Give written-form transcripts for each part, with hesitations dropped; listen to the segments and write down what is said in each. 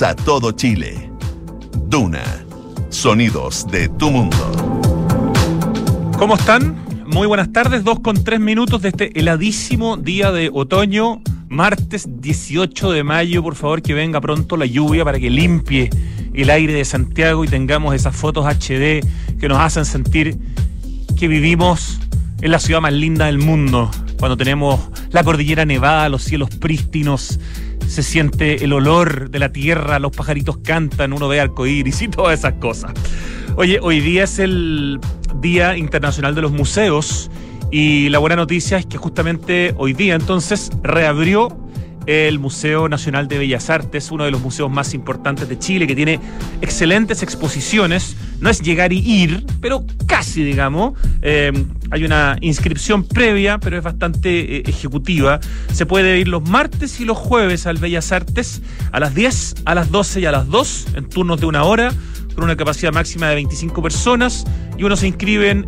Llegamos a todo Chile. Duna. Sonidos de tu mundo. ¿Cómo están? Muy buenas tardes, 2:03 de este heladísimo día de otoño, martes 18 de mayo. Por favor, que venga pronto la lluvia para que limpie el aire de Santiago y tengamos esas fotos HD que nos hacen sentir que vivimos en la ciudad más linda del mundo. Cuando tenemos la cordillera nevada, los cielos prístinos, se siente el olor de la tierra, los pajaritos cantan, uno ve arcoíris y todas esas cosas. Oye, hoy día es el Día Internacional de los Museos y la buena noticia es que justamente hoy día entonces reabrió el Museo Nacional de Bellas Artes, uno de los museos más importantes de Chile, que tiene excelentes exposiciones. No es llegar y ir, pero casi, digamos. Hay una inscripción previa, pero es bastante ejecutiva. Se puede ir los martes y los jueves al Bellas Artes a las 10, a las 12 y a las 2, en turnos de 1 hora, con una capacidad máxima de 25 personas, y uno se inscribe en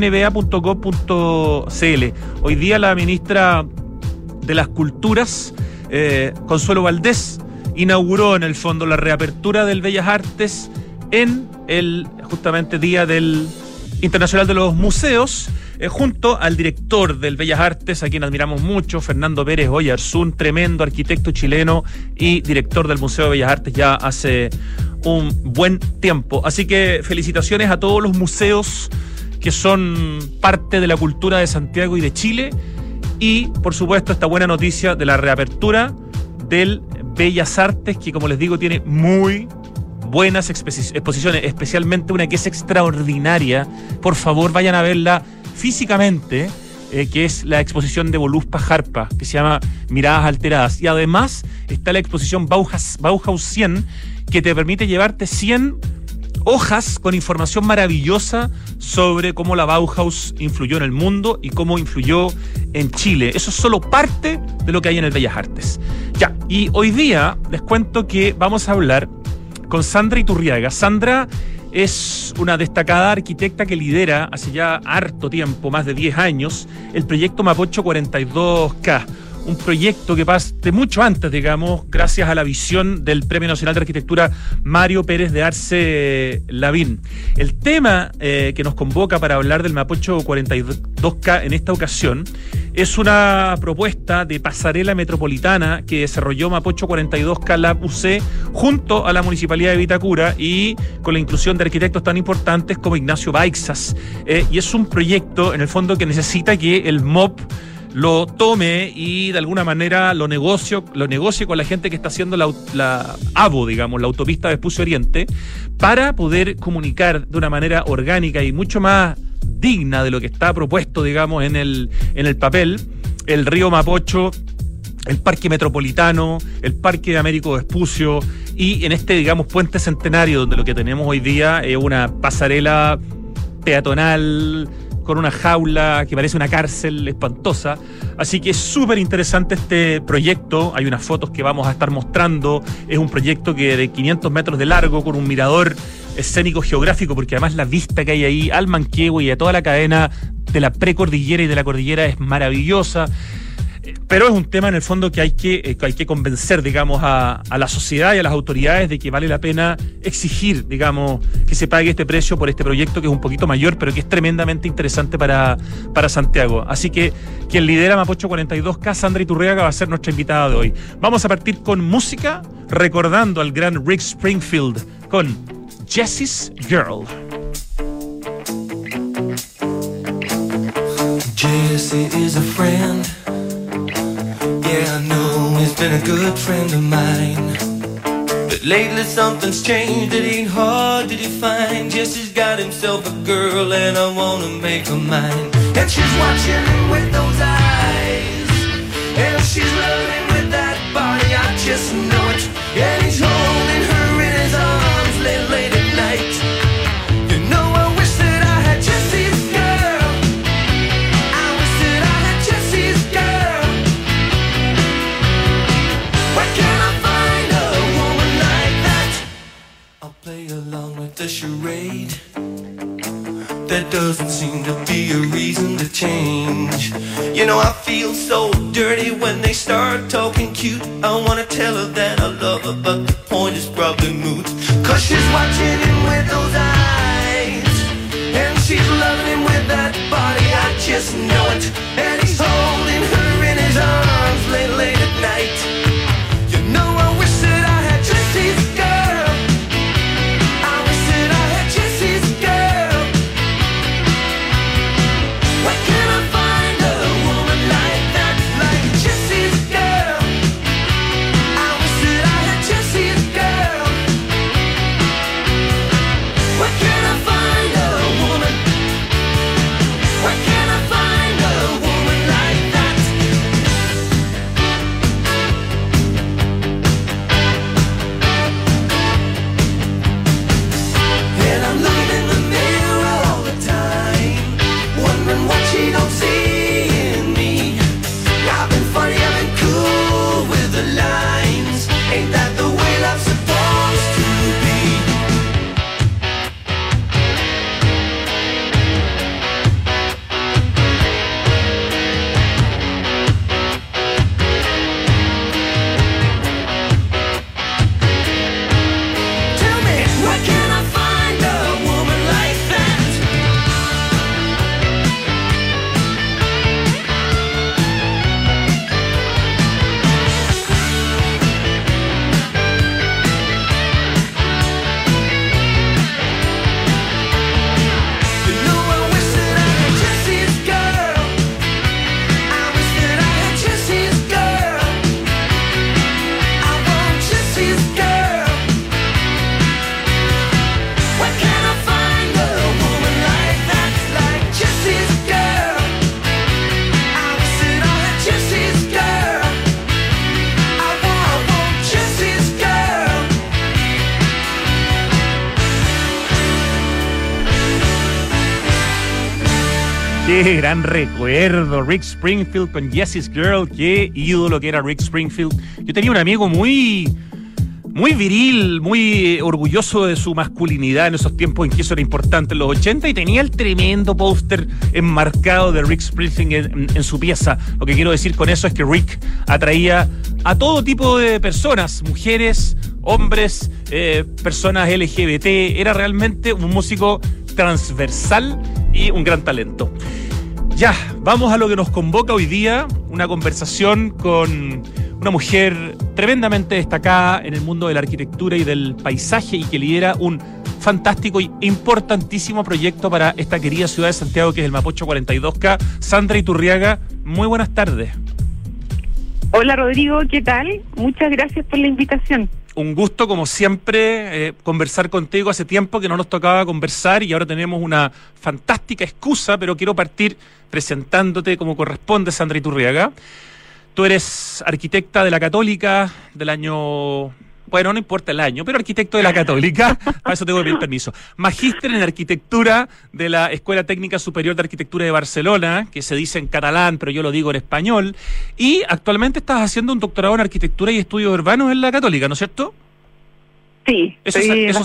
mnba.gov.cl. Hoy día la ministra de las Culturas, Consuelo Valdés, inauguró en el fondo la reapertura del Bellas Artes en el justamente Día del Internacional de los Museos, junto al director del Bellas Artes, a quien admiramos mucho, Fernando Pérez Oyarzún, tremendo arquitecto chileno y director del Museo de Bellas Artes ya hace un buen tiempo. Así que felicitaciones a todos los museos que son parte de la cultura de Santiago y de Chile. Y, por supuesto, esta buena noticia de la reapertura del Bellas Artes, que, como les digo, tiene muy buenas exposiciones, especialmente una que es extraordinaria. Por favor, vayan a verla físicamente, que es la exposición de Voluspa Jarpa, que se llama Miradas Alteradas. Y además está la exposición Bauhaus 100, que te permite llevarte 100 hojas con información maravillosa sobre cómo la Bauhaus influyó en el mundo y cómo influyó en Chile. Eso es solo parte de lo que hay en el Bellas Artes. Ya, y hoy día les cuento que vamos a hablar con Sandra Iturriaga. Sandra es una destacada arquitecta que lidera hace ya harto tiempo, más de 10 años, el proyecto Mapocho 42K. Un proyecto que parte mucho antes, digamos, gracias a la visión del Premio Nacional de Arquitectura Mario Pérez de Arce Lavín. El tema que nos convoca para hablar del Mapocho 42K en esta ocasión es una propuesta de pasarela metropolitana que desarrolló Mapocho 42K Lab UC junto a la Municipalidad de Vitacura y con la inclusión de arquitectos tan importantes como Ignacio Baixas. Y es un proyecto, en el fondo, que necesita que el MOP lo tome y de alguna manera lo negocie con la gente que está haciendo la AVO, digamos, la autopista Vespucio Oriente, para poder comunicar de una manera orgánica y mucho más digna de lo que está propuesto, digamos, en el papel, el río Mapocho, el Parque Metropolitano, el Parque de Américo Vespucio y en este, digamos, puente centenario, donde lo que tenemos hoy día es una pasarela peatonal con una jaula que parece una cárcel espantosa. Así que es súper interesante este proyecto. Hay unas fotos que vamos a estar mostrando. Es un proyecto que de 500 metros de largo, con un mirador escénico geográfico, porque además la vista que hay ahí al Manquehue y a toda la cadena de la precordillera y de la cordillera es maravillosa. Pero es un tema en el fondo que hay que convencer, digamos, a la sociedad y a las autoridades de que vale la pena exigir, digamos, que se pague este precio por este proyecto, que es un poquito mayor, pero que es tremendamente interesante para Santiago. Así que quien lidera Mapocho 42K, Sandra Iturriaga, va a ser nuestra invitada de hoy. Vamos a partir con música, recordando al gran Rick Springfield con Jessie's Girl. Jessie is a friend. Yeah, I know he's been a good friend of mine. But lately something's changed, it ain't hard to define. Jesse's got himself a girl and I wanna make her mine. And she's watching him with those eyes, and she's loving with that body, I just know it. And he's holding her in his arms late at night. You know I wish that I had Jesse's girl. I wish that I had Jesse's girl. Where can I find a woman like that? I'll play along with the charade. there doesn't seem to be a reason to change. You know, I feel so dirty when they start talking cute. I wanna tell her that I love her, but the point is probably moot. 'Cause she's watching him with those eyes, and she's loving him with that body, I just know it. And he's holding her in his arms late at night. You know, I wish that I had Jesse's girl. I wish that I had Jesse's girl. Where can I find a woman like that, like Jesse's girl? I wish that I had Jesse's girl. Where can I find a woman? Where can I find a woman like that? And I'm looking in the mirror all the time, wondering what she don't see in me. I've been funny, I've been cool with the lines. Ain't that the way love's supposed to be? Tell me, where can I find a woman like that? You know, I wish that I had Jesse's girl. I wish that I had Jesse's girl. I want Jesse's girl. Where can I find a woman like that, like Jesse's girl? I wish that I had Jesse's girl. I want Jesse's girl. Qué gran recuerdo, Rick Springfield con Jesse's Girl, qué ídolo que era Rick Springfield. Yo tenía un amigo muy viril, muy orgulloso de su masculinidad en esos tiempos en que eso era importante, en los 80, y tenía el tremendo póster enmarcado de Rick Springfield en su pieza. Lo que quiero decir con eso es que Rick atraía a todo tipo de personas, mujeres, hombres, personas LGBT. Era realmente un músico transversal y un gran talento. Ya, vamos a lo que nos convoca hoy día, una conversación con una mujer tremendamente destacada en el mundo de la arquitectura y del paisaje y que lidera un fantástico e importantísimo proyecto para esta querida ciudad de Santiago, que es el Mapocho 42K. Sandra Iturriaga, muy buenas tardes. Hola Rodrigo, ¿qué tal? Muchas gracias por la invitación. Un gusto, como siempre, conversar contigo. Hace tiempo que no nos tocaba conversar y ahora tenemos una fantástica excusa, pero quiero partir presentándote como corresponde, Sandra Iturriaga. Tú eres arquitecta de la Católica del año... Bueno, no importa el año, pero arquitecto de la Católica, para eso tengo que pedir permiso. Magíster en arquitectura de la Escuela Técnica Superior de Arquitectura de Barcelona, que se dice en catalán, pero yo lo digo en español. Y actualmente estás haciendo un doctorado en arquitectura y estudios urbanos en la Católica, ¿no es cierto? Sí, eso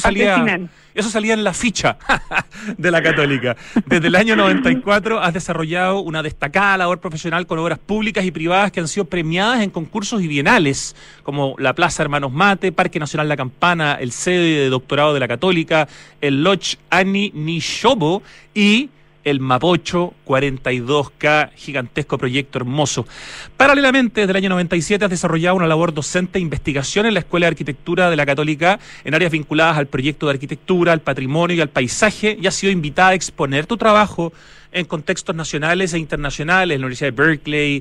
salía en la ficha de la Católica. Desde el año 94 has desarrollado una destacada labor profesional con obras públicas y privadas que han sido premiadas en concursos y bienales, como la Plaza Hermanos Mate, Parque Nacional La Campana, el sede de doctorado de la Católica, el Lodge Ani Nishobo y el Mapocho 42K, gigantesco proyecto hermoso. Paralelamente, desde el año 97 has desarrollado una labor docente e investigación en la Escuela de Arquitectura de la Católica en áreas vinculadas al proyecto de arquitectura, al patrimonio y al paisaje, y has sido invitada a exponer tu trabajo en contextos nacionales e internacionales, en la Universidad de Berkeley,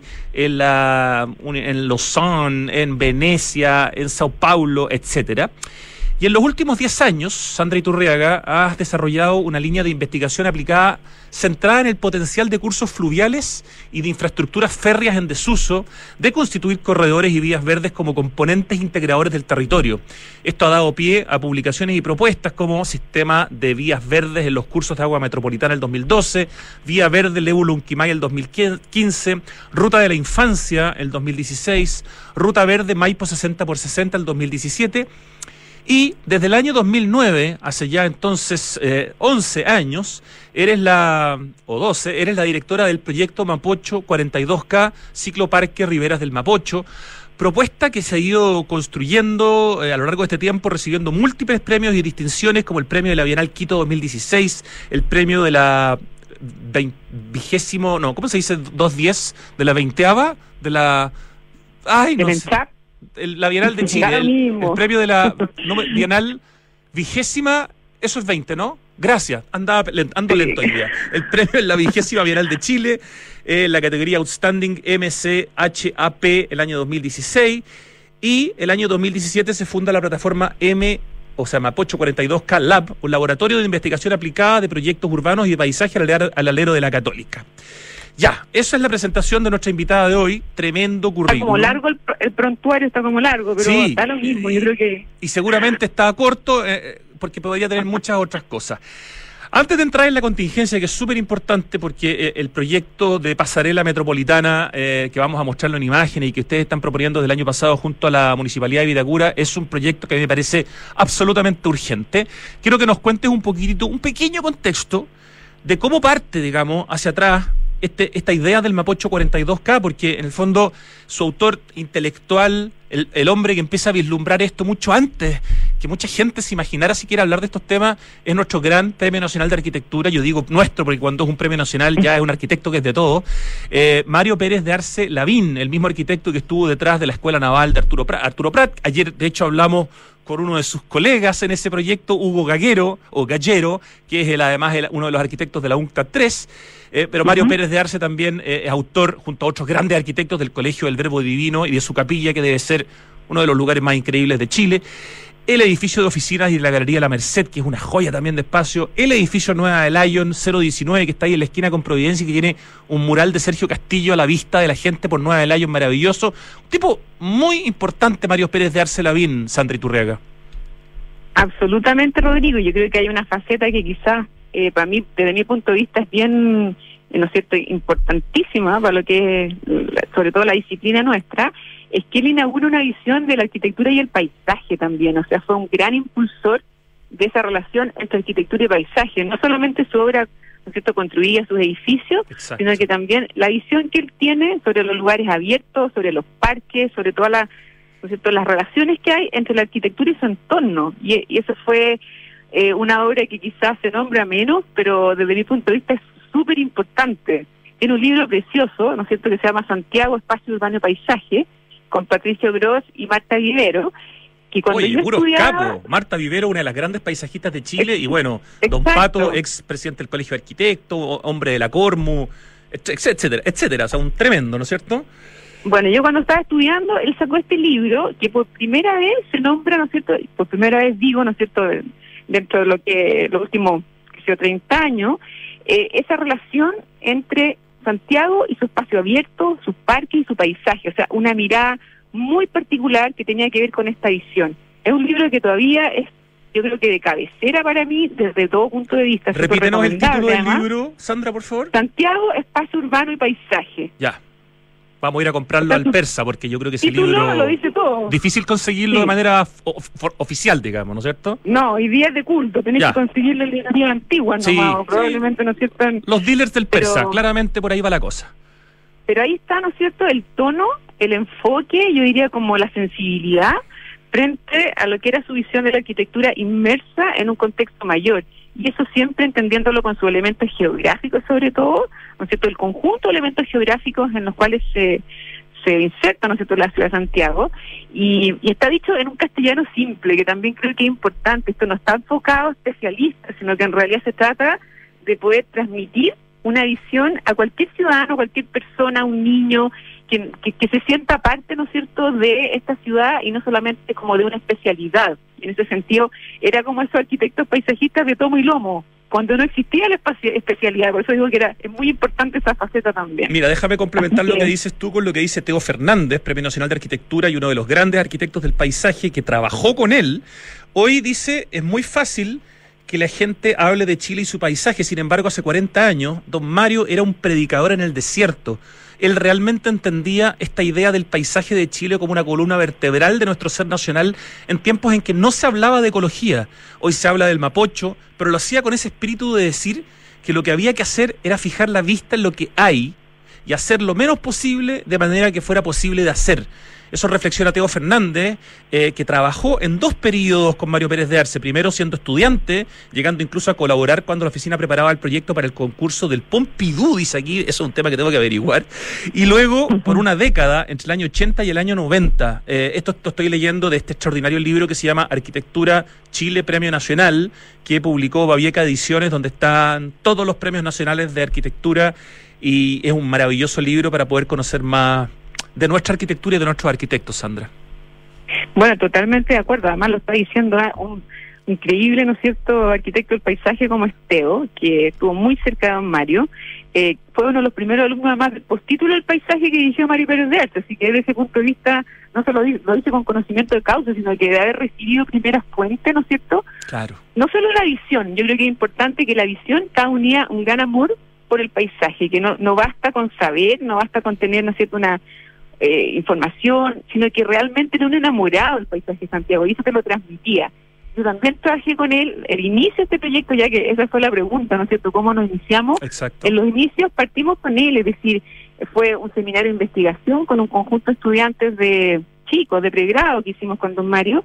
en Lausanne, en Venecia, en Sao Paulo, etcétera. Y en los últimos 10 años, Sandra Iturriaga, has desarrollado una línea de investigación aplicada centrada en el potencial de cursos fluviales y de infraestructuras férreas en desuso, de constituir corredores y vías verdes como componentes integradores del territorio. Esto ha dado pie a publicaciones y propuestas como Sistema de Vías Verdes en los cursos de agua metropolitana el 2012, Vía Verde Lebu-Lunquimay el 2015, Ruta de la Infancia el 2016, Ruta Verde Maipo 60x60 el 2017, Y desde el año 2009, hace ya entonces 11 años, eres la directora del proyecto Mapocho 42K, Cicloparque Riberas del Mapocho, propuesta que se ha ido construyendo a lo largo de este tiempo, recibiendo múltiples premios y distinciones, como el premio de la Bienal Quito 2016, el premio de la 210, de la 20ª, de la... Ay, no sé. La Bienal de Chile, el premio de la Bienal 20ª, eso es 20, ¿no? Gracias, ando lento hoy día. El premio en la 20ª Bienal de Chile, la categoría Outstanding MCHAP el año 2016, y el año 2017 se funda la plataforma Mapocho 42K Lab, un laboratorio de investigación aplicada de proyectos urbanos y de paisaje al alero de la Católica. Ya, esa es la presentación de nuestra invitada de hoy, tremendo currículum. Está como largo el prontuario, está como largo, pero sí, está lo mismo, yo creo que... Y seguramente está corto, porque podría tener muchas otras cosas. Antes de entrar en la contingencia, que es súper importante, porque el proyecto de pasarela metropolitana, que vamos a mostrarlo en imágenes y que ustedes están proponiendo desde el año pasado junto a la Municipalidad de Vitacura, es un proyecto que a mí me parece absolutamente urgente. Quiero que nos cuentes un pequeño contexto de cómo parte, digamos, hacia atrás esta idea del Mapocho 42K, porque en el fondo su autor intelectual, el hombre que empieza a vislumbrar esto mucho antes que mucha gente se imaginara siquiera hablar de estos temas, es nuestro gran Premio Nacional de Arquitectura. Yo digo nuestro porque cuando es un premio nacional ya es un arquitecto que es de todo. Mario Pérez de Arce Lavín, el mismo arquitecto que estuvo detrás de la Escuela Naval de Arturo Prat. Ayer, de hecho, hablamos con uno de sus colegas en ese proyecto, Hugo Gallero, que es además uno de los arquitectos de la UNCTAD 3, pero Mario Pérez de Arce también es autor, junto a otros grandes arquitectos, del Colegio del Verbo Divino y de su capilla, que debe ser uno de los lugares más increíbles de Chile. El edificio de oficinas y la Galería La Merced, que es una joya también de espacio. El edificio Nueva de Lyon 019, que está ahí en la esquina con Providencia y que tiene un mural de Sergio Castillo a la vista de la gente por Nueva de Lyon, maravilloso. Un tipo muy importante, Mario Pérez de Arce Lavín, Sandra Iturriaga. Absolutamente, Rodrigo. Yo creo que hay una faceta que quizás, para mí, desde mi punto de vista, es bien, ¿no es cierto?, importantísima para lo que es, sobre todo la disciplina nuestra, es que él inaugura una visión de la arquitectura y el paisaje también. O sea, fue un gran impulsor de esa relación entre arquitectura y paisaje. No solamente su obra, ¿no es cierto?, construía sus edificios, exacto, sino que también la visión que él tiene sobre los lugares abiertos, sobre los parques, sobre todas las, ¿no es cierto?, las relaciones que hay entre la arquitectura y su entorno. Y eso fue una obra que quizás se nombra menos, pero desde mi punto de vista es súper importante. Tiene un libro precioso, ¿no es cierto?, que se llama Santiago, Espacio Urbano y Paisaje, con Patricio Gross y Marta Vivero, que cuando yo estudiaba... Marta Vivero, una de las grandes paisajistas de Chile, y bueno, don Pato, ex presidente del Colegio de Arquitectos, hombre de la Cormu, etcétera, o sea, un tremendo, ¿no es cierto? Bueno, yo cuando estaba estudiando, él sacó este libro, que por primera vez se nombra, ¿no es cierto?, por primera vez digo, ¿no es cierto?, dentro de lo que los últimos 30 años, esa relación entre Santiago y su espacio abierto, sus parques y su paisaje, o sea, una mirada muy particular que tenía que ver con esta visión. Es un libro que todavía es, yo creo que de cabecera para mí, desde todo punto de vista. Repítenos el título del libro, Sandra, por favor. Santiago, Espacio Urbano y Paisaje. Ya. Vamos a ir a comprarlo al persa, porque yo creo que ese libro... lo dice todo. Difícil conseguirlo de manera oficial, digamos, ¿no es cierto? No, hoy día es de culto, tenés que conseguirlo en librería antigua nomás, o probablemente, ¿no es cierto? Los dealers del persa, claramente por ahí va la cosa. Pero ahí está, ¿no es cierto?, el tono, el enfoque, yo diría como la sensibilidad, frente a lo que era su visión de la arquitectura inmersa en un contexto mayor. Y eso siempre entendiéndolo con sus elementos geográficos, sobre todo, ¿no es cierto?, el conjunto de elementos geográficos en los cuales se inserta, ¿no es cierto?, la ciudad de Santiago, y está dicho en un castellano simple, que también creo que es importante. Esto no está enfocado a especialistas, sino que en realidad se trata de poder transmitir una visión a cualquier ciudadano, cualquier persona, un niño, que se sienta parte, ¿no es cierto?, de esta ciudad y no solamente como de una especialidad. En ese sentido, era como esos arquitectos paisajistas de tomo y lomo, cuando no existía la especialidad. Por eso digo que es muy importante esa faceta también. Mira, déjame complementar lo que dices tú con lo que dice Teo Fernández, Premio Nacional de Arquitectura y uno de los grandes arquitectos del paisaje que trabajó con él. Hoy dice, es muy fácil que la gente hable de Chile y su paisaje. Sin embargo, hace 40 años, don Mario era un predicador en el desierto. Él realmente entendía esta idea del paisaje de Chile como una columna vertebral de nuestro ser nacional en tiempos en que no se hablaba de ecología. Hoy se habla del mapocho, pero lo hacía con ese espíritu de decir que lo que había que hacer era fijar la vista en lo que hay y hacer lo menos posible de manera que fuera posible de hacer. Eso reflexiona Teo Fernández, que trabajó en 2 periodos con Mario Pérez de Arce, primero siendo estudiante, llegando incluso a colaborar cuando la oficina preparaba el proyecto para el concurso del Pompidou, dice aquí, eso es un tema que tengo que averiguar, y luego por una década, entre el año 80 y el año 90, esto estoy leyendo de este extraordinario libro que se llama Arquitectura Chile Premio Nacional, que publicó Babieca Ediciones, donde están todos los premios nacionales de arquitectura, y es un maravilloso libro para poder conocer más de nuestra arquitectura y de nuestros arquitectos, Sandra. Bueno, totalmente de acuerdo. Además lo está diciendo un increíble, ¿no es cierto?, arquitecto del paisaje como Teo, que estuvo muy cerca de don Mario. Fue uno de los primeros alumnos además del postítulo del paisaje que dirigió Mario Pérez de Arce, así que desde ese punto de vista no solo lo dice con conocimiento de causa, sino que de haber recibido primeras fuentes, ¿no es cierto? Claro. No solo la visión, yo creo que es importante que la visión cada unía un gran amor por el paisaje, que no basta con saber, no basta con tener, ¿no es cierto?, una información, sino que realmente era un enamorado del paisaje de Santiago, y eso te lo transmitía. Yo también trabajé con él el inicio de este proyecto, ya que esa fue la pregunta, ¿no es cierto?, ¿cómo nos iniciamos? Exacto. En los inicios partimos con él, es decir, fue un seminario de investigación con un conjunto de estudiantes de chicos, de pregrado que hicimos con don Mario,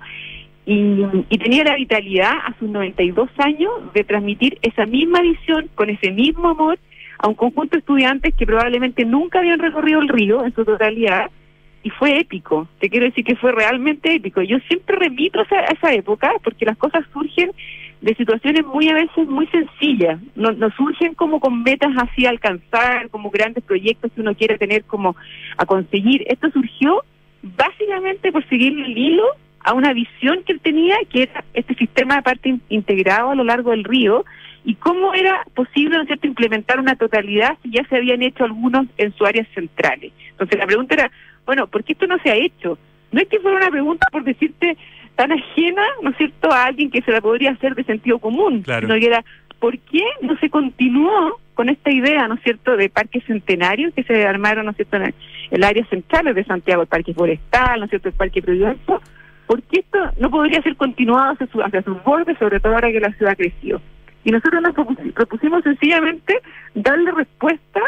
y tenía la vitalidad a sus 92 años de transmitir esa misma visión, con ese mismo amor, a un conjunto de estudiantes que probablemente nunca habían recorrido el río en su totalidad, y fue épico. Te quiero decir que fue realmente épico. Yo siempre remito a esa época, porque las cosas surgen de situaciones a veces muy sencillas, no surgen como con metas así a alcanzar, como grandes proyectos que uno quiere tener como a conseguir. Esto surgió básicamente por seguir el hilo a una visión que él tenía, que era este sistema de parte integrado a lo largo del río, y cómo era posible, ¿no es cierto?, implementar una totalidad si ya se habían hecho algunos en sus áreas centrales. Entonces la pregunta era, bueno, ¿por qué esto no se ha hecho? No es que fuera una pregunta por decirte tan ajena, ¿no es cierto?, a alguien que se la podría hacer de sentido común, claro, sino que era, ¿por qué no se continuó con esta idea, ¿no es cierto?, de parques centenarios que se armaron, ¿no es cierto?, en el área central de Santiago, el Parque Forestal, ¿no es cierto?, el Parque Providencia? ¿Por qué esto no podría ser continuado hacia sus bordes, sobre todo ahora que la ciudad creció? Y nosotros nos propusimos sencillamente darle respuesta,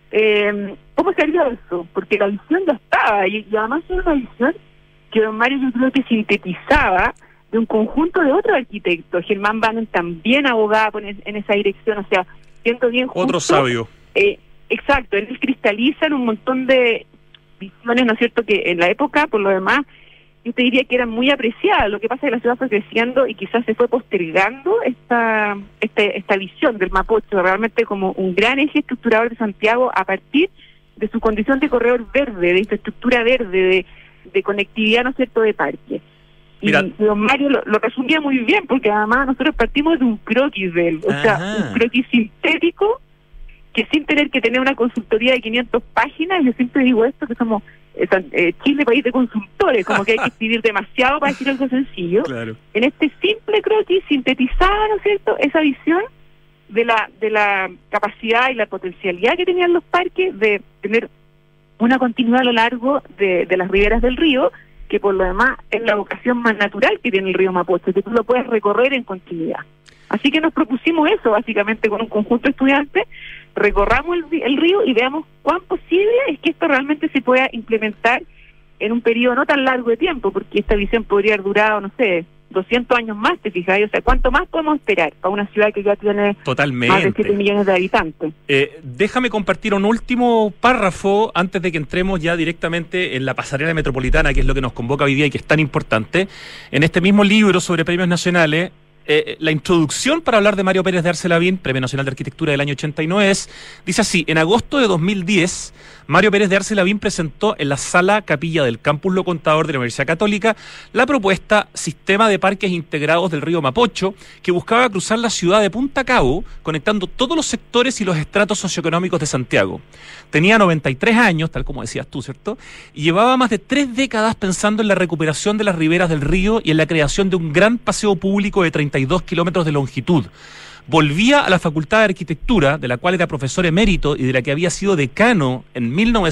¿cómo se haría eso? Porque la visión ya estaba, y además era una visión que don Mario yo creo que sintetizaba de un conjunto de otros arquitectos. Germán Bannon también abogaba en esa dirección, o sea, siendo bien justo. Otro sabio. Exacto, él cristaliza en un montón de visiones, ¿no es cierto?, que en la época, por lo demás, yo te diría que eran muy apreciadas. Lo que pasa es que la ciudad fue creciendo y quizás se fue postergando esta visión del Mapocho realmente como un gran eje estructurador de Santiago a partir de su condición de corredor verde, de infraestructura verde, de conectividad, ¿no es cierto?, de parque. Y don Mario lo resumía muy bien, porque además nosotros partimos de un croquis de él, o sea, un croquis sintético, que sin tener que tener una consultoría de 500 páginas, yo siempre digo esto, que somos Chile, país de consultores, como que hay que escribir demasiado para decir algo sencillo. Claro. En este simple croquis sintetizaba, ¿no es cierto?, esa visión de la capacidad y la potencialidad que tenían los parques de tener una continuidad a lo largo de las riberas del río, que por lo demás es la vocación más natural que tiene el río Mapocho, que tú lo puedes recorrer en continuidad. Así que nos propusimos eso, básicamente, con un conjunto de estudiantes, recorramos el río y veamos cuán posible es que esto realmente se pueda implementar en un periodo no tan largo de tiempo, porque esta visión podría haber durado, no sé, 200 años más, ¿te fijas? O sea, ¿cuánto más podemos esperar para una ciudad que ya tiene más de 7 millones de habitantes? Déjame compartir un último párrafo antes de que entremos ya directamente en la pasarela metropolitana, que es lo que nos convoca hoy día y que es tan importante. En este mismo libro sobre premios nacionales, la introducción para hablar de Mario Pérez de Arce Lavín, Premio Nacional de Arquitectura del año 89, dice así: en agosto de 2010, Mario Pérez de Arce Lavín presentó en la sala capilla del Campus Lo Contador de la Universidad Católica la propuesta Sistema de Parques Integrados del Río Mapocho, que buscaba cruzar la ciudad de Punta Cabo, conectando todos los sectores y los estratos socioeconómicos de Santiago. Tenía 93 años, tal como decías tú, ¿cierto? Y llevaba más de 3 décadas pensando en la recuperación de las riberas del río y en la creación de un gran paseo público de 32 kilómetros de longitud. Volvía a la Facultad de Arquitectura, de la cual era profesor emérito y de la que había sido decano en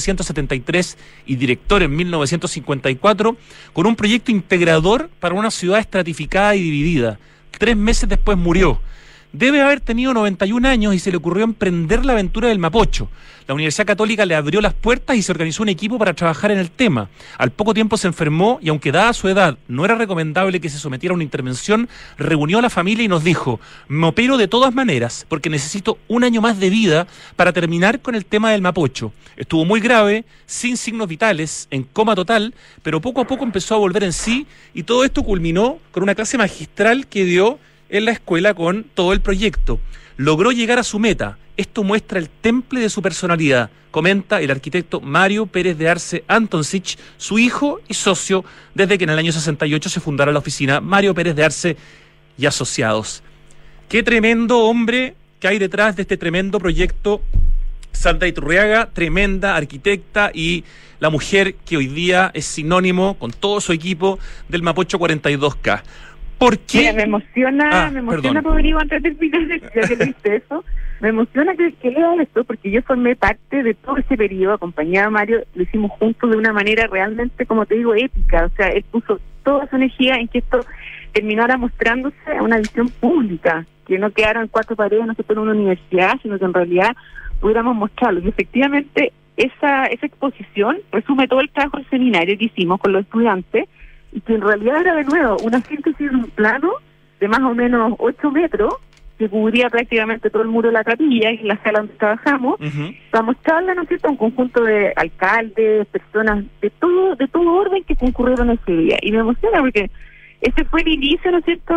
1973 y director en 1954, con un proyecto integrador para una ciudad estratificada y dividida. 3 meses después murió. Debe haber tenido 91 años y se le ocurrió emprender la aventura del Mapocho. La Universidad Católica le abrió las puertas y se organizó un equipo para trabajar en el tema. Al poco tiempo se enfermó y, aunque dada su edad no era recomendable que se sometiera a una intervención, reunió a la familia y nos dijo: me opero de todas maneras porque necesito 1 año más de vida para terminar con el tema del Mapocho. Estuvo muy grave, sin signos vitales, en coma total, pero poco a poco empezó a volver en sí, y todo esto culminó con una clase magistral que dio en la escuela con todo el proyecto. Logró llegar a su meta. Esto muestra el temple de su personalidad, comenta el arquitecto Mario Pérez de Arce Antoncic, su hijo y socio desde que en el año 68 se fundara la oficina Mario Pérez de Arce y Asociados. Qué tremendo hombre que hay detrás de este tremendo proyecto. Sandra Iturriaga, tremenda arquitecta y la mujer que hoy día es sinónimo con todo su equipo del Mapocho 42K. ¿Por qué? Mira, me emociona, Rodrigo, antes de terminar, ya que viste eso, me emociona que lea esto, porque yo formé parte de todo ese periodo, acompañaba a Mario, lo hicimos juntos de una manera realmente, como te digo, épica. O sea, él puso toda su energía en que esto terminara mostrándose a una visión pública, que no quedaran 4 paredes, no se en una universidad, sino que en realidad pudiéramos mostrarlo. Y efectivamente, esa exposición resume todo el trabajo del seminario que hicimos con los estudiantes, y que en realidad era de nuevo una síntesis de un plano de más o menos 8 metros, que cubría prácticamente todo el muro de la capilla y la sala donde trabajamos, para mostrarle, ¿no es cierto?, un conjunto de alcaldes, personas de todo orden que concurrieron ese día. Y me emociona porque ese fue el inicio, ¿no es cierto?,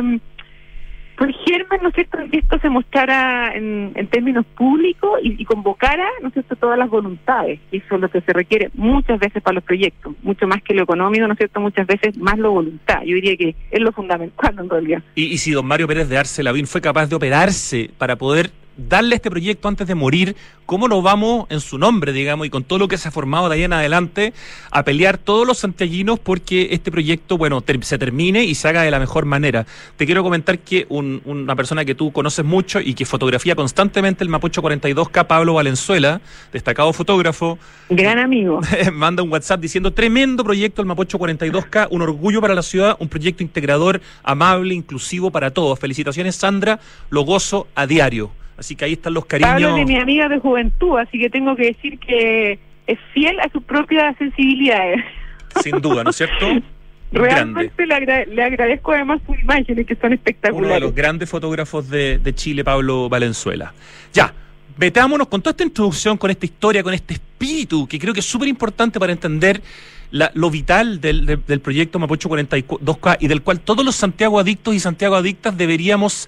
fue el germen, ¿no es cierto?, de que esto se mostrara en términos públicos y convocara, ¿no es cierto?, todas las voluntades. Y eso es lo que se requiere muchas veces para los proyectos, mucho más que lo económico, ¿no es cierto?, muchas veces más la voluntad. Yo diría que es lo fundamental en realidad. Y si don Mario Pérez de Arce Lavín fue capaz de operarse para poder darle este proyecto antes de morir, ¿cómo no vamos en su nombre, digamos, y con todo lo que se ha formado de ahí en adelante, a pelear todos los santiaguinos porque este proyecto, bueno, se termine y se haga de la mejor manera? Te quiero comentar que una persona que tú conoces mucho y que fotografía constantemente el Mapocho 42K, Pablo Valenzuela, destacado fotógrafo, gran amigo, manda un WhatsApp diciendo: tremendo proyecto el Mapocho 42K, un orgullo para la ciudad, un proyecto integrador, amable, inclusivo para todos. Felicitaciones, Sandra, lo gozo a diario. Así que ahí están los cariños. Pablo es mi amiga de juventud, así que tengo que decir que es fiel a sus propias sensibilidades. Sin duda, ¿no es cierto? Realmente le agradezco además sus imágenes, que son espectaculares. Uno de los grandes fotógrafos de Chile, Pablo Valenzuela. Ya, metámonos con toda esta introducción, con esta historia, con este espíritu, que creo que es súper importante para entender lo vital del proyecto Mapocho 42K, y del cual todos los Santiago adictos y Santiago adictas deberíamos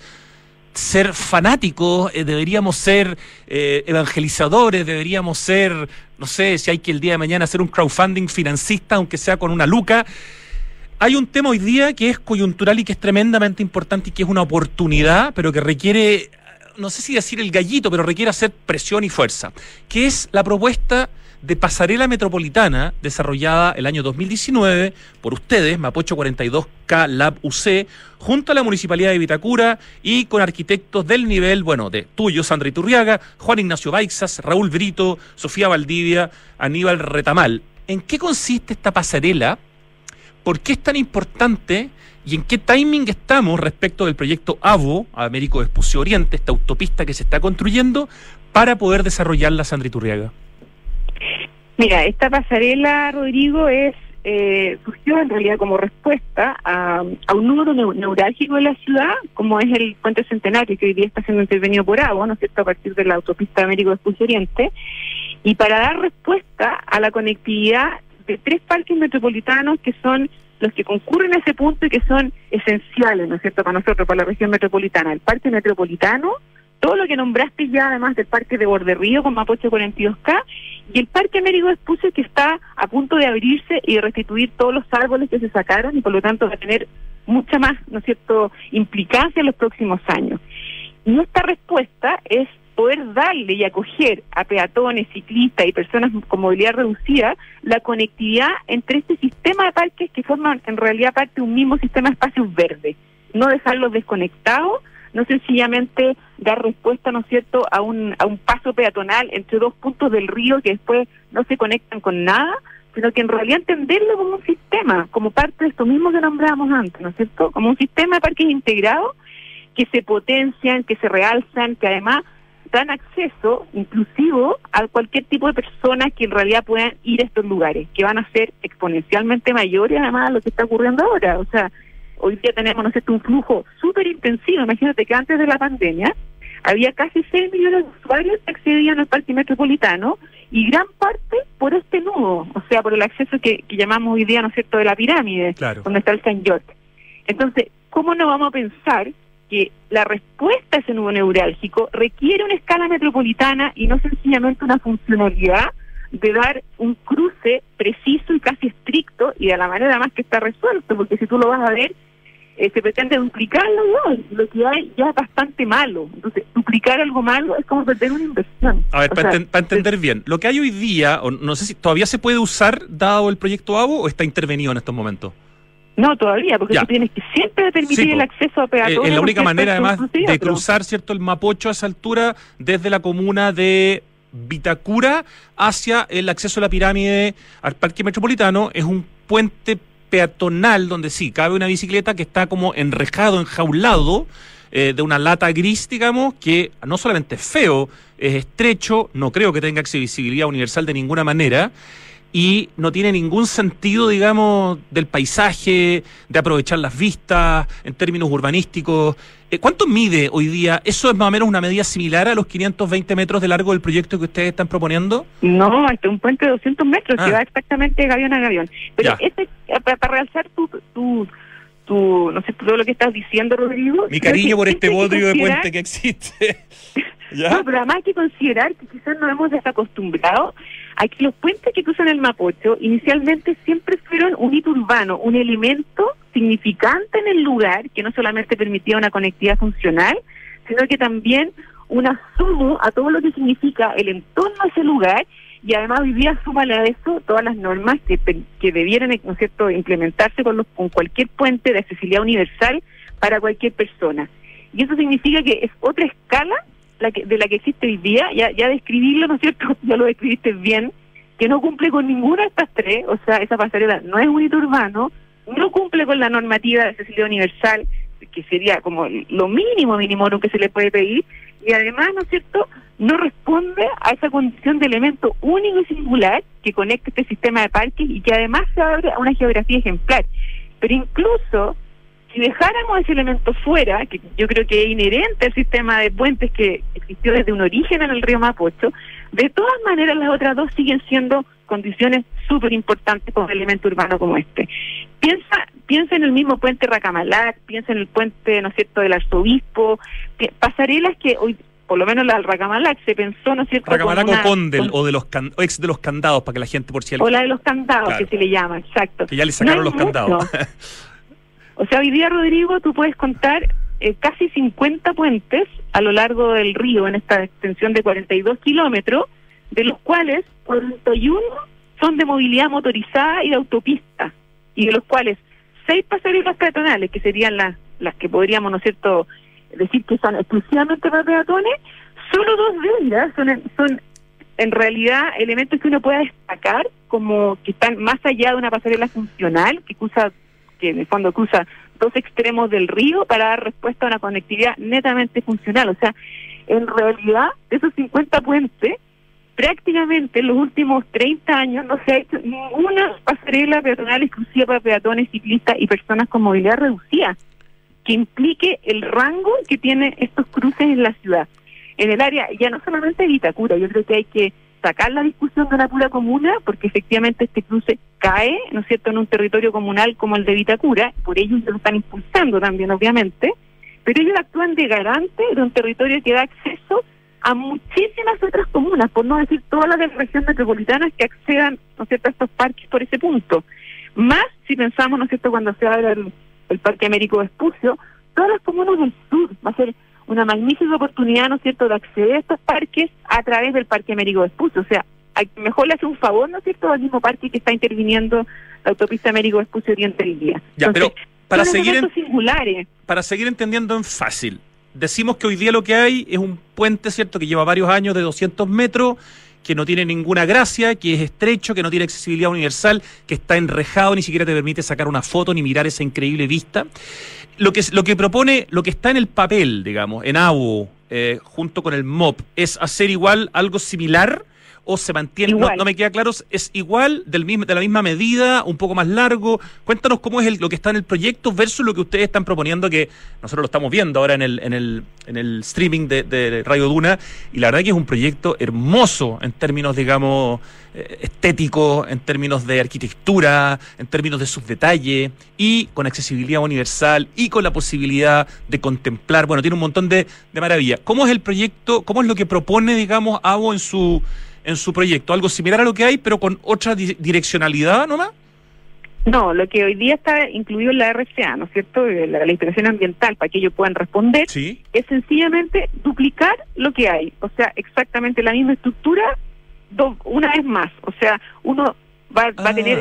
ser fanáticos, deberíamos ser evangelizadores, deberíamos ser, no sé, si hay que el día de mañana hacer un crowdfunding financista, aunque sea con 1 luca. Hay un tema hoy día que es coyuntural y que es tremendamente importante y que es una oportunidad, pero que requiere, no sé si decir el gallito, pero requiere hacer presión y fuerza, que es la propuesta de pasarela metropolitana desarrollada el año 2019 por ustedes, Mapocho 42K Lab UC, junto a la Municipalidad de Vitacura y con arquitectos del nivel, bueno, de tuyo, Sandra Iturriaga, Juan Ignacio Baixas, Raúl Brito, Sofía Valdivia, Aníbal Retamal. ¿En qué consiste esta pasarela? ¿Por qué es tan importante? ¿Y en qué timing estamos respecto del proyecto AVO, Américo Vespucio Oriente, esta autopista que se está construyendo, para poder desarrollarla, Sandra Iturriaga? Mira, esta pasarela, Rodrigo, surgió en realidad como respuesta a un número neurálgico de la ciudad, como es el Puente Centenario, que hoy día está siendo intervenido por AVO, ¿no es cierto?, a partir de la autopista Américo Vespucio Oriente, y para dar respuesta a la conectividad de 3 parques metropolitanos que son los que concurren a ese punto y que son esenciales, ¿no es cierto?, para nosotros, para la región metropolitana: el Parque Metropolitano, todo lo que nombraste ya, además del Parque de Borderrío con Mapocho 42K, y el Parque Américo Vespucio, que está a punto de abrirse y restituir todos los árboles que se sacaron, y por lo tanto va a tener mucha más, ¿no es cierto?, implicancia en los próximos años. Y esta respuesta es poder darle y acoger a peatones, ciclistas y personas con movilidad reducida la conectividad entre este sistema de parques que forman en realidad parte de un mismo sistema de espacios verdes. No dejarlos desconectados, no sencillamente dar respuesta, ¿no es cierto?, a un paso peatonal entre dos puntos del río que después no se conectan con nada, sino que en realidad entenderlo como un sistema, como parte de esto mismo que nombrábamos antes, ¿no es cierto?, como un sistema de parques integrados que se potencian, que se realzan, que además dan acceso inclusivo a cualquier tipo de personas que en realidad puedan ir a estos lugares, que van a ser exponencialmente mayores además a lo que está ocurriendo ahora. O sea, hoy día tenemos, ¿no es cierto?, un flujo súper intensivo. Imagínate que antes de la pandemia había casi 6 millones de usuarios que accedían al parque metropolitano, y gran parte por este nudo, o sea, por el acceso que llamamos hoy día, ¿no es cierto?, de la pirámide, claro, donde está el San York. Entonces, ¿cómo no vamos a pensar que la respuesta a ese nudo neurálgico requiere una escala metropolitana y no sencillamente una funcionalidad de dar un cruce preciso y casi estricto, y de la manera más que está resuelto? Porque si tú lo vas a ver, se pretende duplicarlo, ¿no? Lo que hay ya es bastante malo. Entonces, duplicar algo malo es como perder una inversión. A ver, para entender bien, lo que hay hoy día, o no sé si todavía se puede usar dado el proyecto AVO, o está intervenido en estos momentos. No, todavía, porque ya, tú tienes que siempre permitir el acceso a peatones. Es la única manera, además, de cruzar, ¿cierto?, el Mapocho a esa altura, desde la comuna de Vitacura hacia el acceso a la pirámide al Parque Metropolitano. Es un puente peatonal donde sí, cabe una bicicleta que está como enrejado, enjaulado, de una lata gris, digamos, que no solamente es feo, es estrecho, no creo que tenga accesibilidad universal de ninguna manera, y no tiene ningún sentido, digamos, del paisaje, de aprovechar las vistas, en términos urbanísticos. ¿Cuánto mide hoy día? ¿Eso es más o menos una medida similar a los 520 metros de largo del proyecto que ustedes están proponiendo? No, este es un puente de 200 metros que va exactamente de gavión a gavión. Pero para realzar tu no sé, todo lo que estás diciendo, Rodrigo. Mi cariño por este bodrio de puente que existe. ¿Ya? No, pero además hay que considerar que quizás nos hemos desacostumbrado a que los puentes que cruzan el Mapocho inicialmente siempre fueron un hito urbano, un elemento significante en el lugar que no solamente permitía una conectividad funcional, sino que también un asumo a todo lo que significa el entorno de ese lugar, y además hoy día súmale a eso todas las normas que debieran, ¿no es cierto?, implementarse con cualquier puente de accesibilidad universal para cualquier persona. Y eso significa que es otra escala de la que existe hoy día. Ya describirlo, ¿no es cierto?, ya lo describiste bien, que no cumple con ninguna de estas tres. O sea, esa pasarela no es un hito urbano, no cumple con la normativa de accesibilidad universal, que sería como lo mínimo que se le puede pedir, y además, ¿no es cierto?, no responde a esa condición de elemento único y singular que conecta este sistema de parques, y que además se abre a una geografía ejemplar. Pero incluso si dejáramos ese elemento fuera, que yo creo que es inherente al sistema de puentes que existió desde un origen en el río Mapocho, de todas maneras las otras dos siguen siendo condiciones súper importantes con un elemento urbano como este. Piensa en el mismo puente Racamalac, piensa en el puente, ¿no es cierto?, del Arzobispo, pasarelas que hoy, por lo menos la del Racamalac, se pensó, ¿no es cierto?, Racamalac o Condel, o de los ex de los candados, para que la gente, por si o la de los candados, claro, que se le llama, exacto. Que ya le sacaron los candados. O sea, hoy día, Rodrigo, tú puedes contar casi 50 puentes a lo largo del río en esta extensión de 42 kilómetros, de los cuales 41 son de movilidad motorizada y de autopista, y de los cuales 6 pasarelas peatonales, que serían las que podríamos, ¿no es cierto?, decir que son exclusivamente para peatones. Solo 2 de ellas son en realidad elementos que uno pueda destacar como que están más allá de una pasarela funcional, que en el fondo cruza 2 extremos del río para dar respuesta a una conectividad netamente funcional. O sea, en realidad, de esos 50 puentes, prácticamente en los últimos 30 años no se ha hecho ninguna pasarela peatonal exclusiva para peatones, ciclistas y personas con movilidad reducida, que implique el rango que tienen estos cruces en la ciudad. En el área, ya no solamente de Vitacura, yo creo que hay que sacar la discusión de una pura comuna, porque efectivamente este cruce cae, ¿no es cierto?, en un territorio comunal como el de Vitacura, por ello se lo están impulsando también, obviamente, pero ellos actúan de garante de un territorio que da acceso a muchísimas otras comunas, por no decir todas las de la región metropolitana que accedan, ¿no es cierto?, a estos parques por ese punto. Más si pensamos, ¿no es cierto?, cuando se abre el Parque Américo Vespucio, todas las comunas del sur va a ser una magnífica oportunidad, ¿no es cierto?, de acceder a estos parques a través del Parque Américo Vespucio. O sea, mejor le hace un favor, ¿no es cierto?, al mismo parque que está interviniendo la autopista Américo Vespucio Oriente del día. Ya, entonces, pero para singulares. seguir entendiendo en fácil, decimos que hoy día lo que hay es un puente, ¿cierto?, que lleva varios años de 200 metros, que no tiene ninguna gracia, que es estrecho, que no tiene accesibilidad universal, que está enrejado, ni siquiera te permite sacar una foto ni mirar esa increíble vista. Lo que propone, lo que está en el papel, digamos, en ABO, junto con el MOP, ¿es hacer igual algo similar o se mantiene? No me queda claro, ¿es igual, de la misma medida, un poco más largo? Cuéntanos cómo es lo que está en el proyecto versus lo que ustedes están proponiendo, que nosotros lo estamos viendo ahora en el streaming de Radio Duna, y la verdad que es un proyecto hermoso en términos, digamos, estéticos, en términos de arquitectura, en términos de sus detalles, y con accesibilidad universal, y con la posibilidad de contemplar, bueno, tiene un montón de maravillas. ¿Cómo es el proyecto, cómo es lo que propone, digamos, ABO en su proyecto? ¿Algo similar a lo que hay, pero con otra direccionalidad nomás? No, lo que hoy día está incluido en la RCA, ¿no es cierto?, la inspección ambiental, para que ellos puedan responder, ¿sí?, es sencillamente duplicar lo que hay. O sea, exactamente la misma estructura, una vez más. O sea, uno va a tener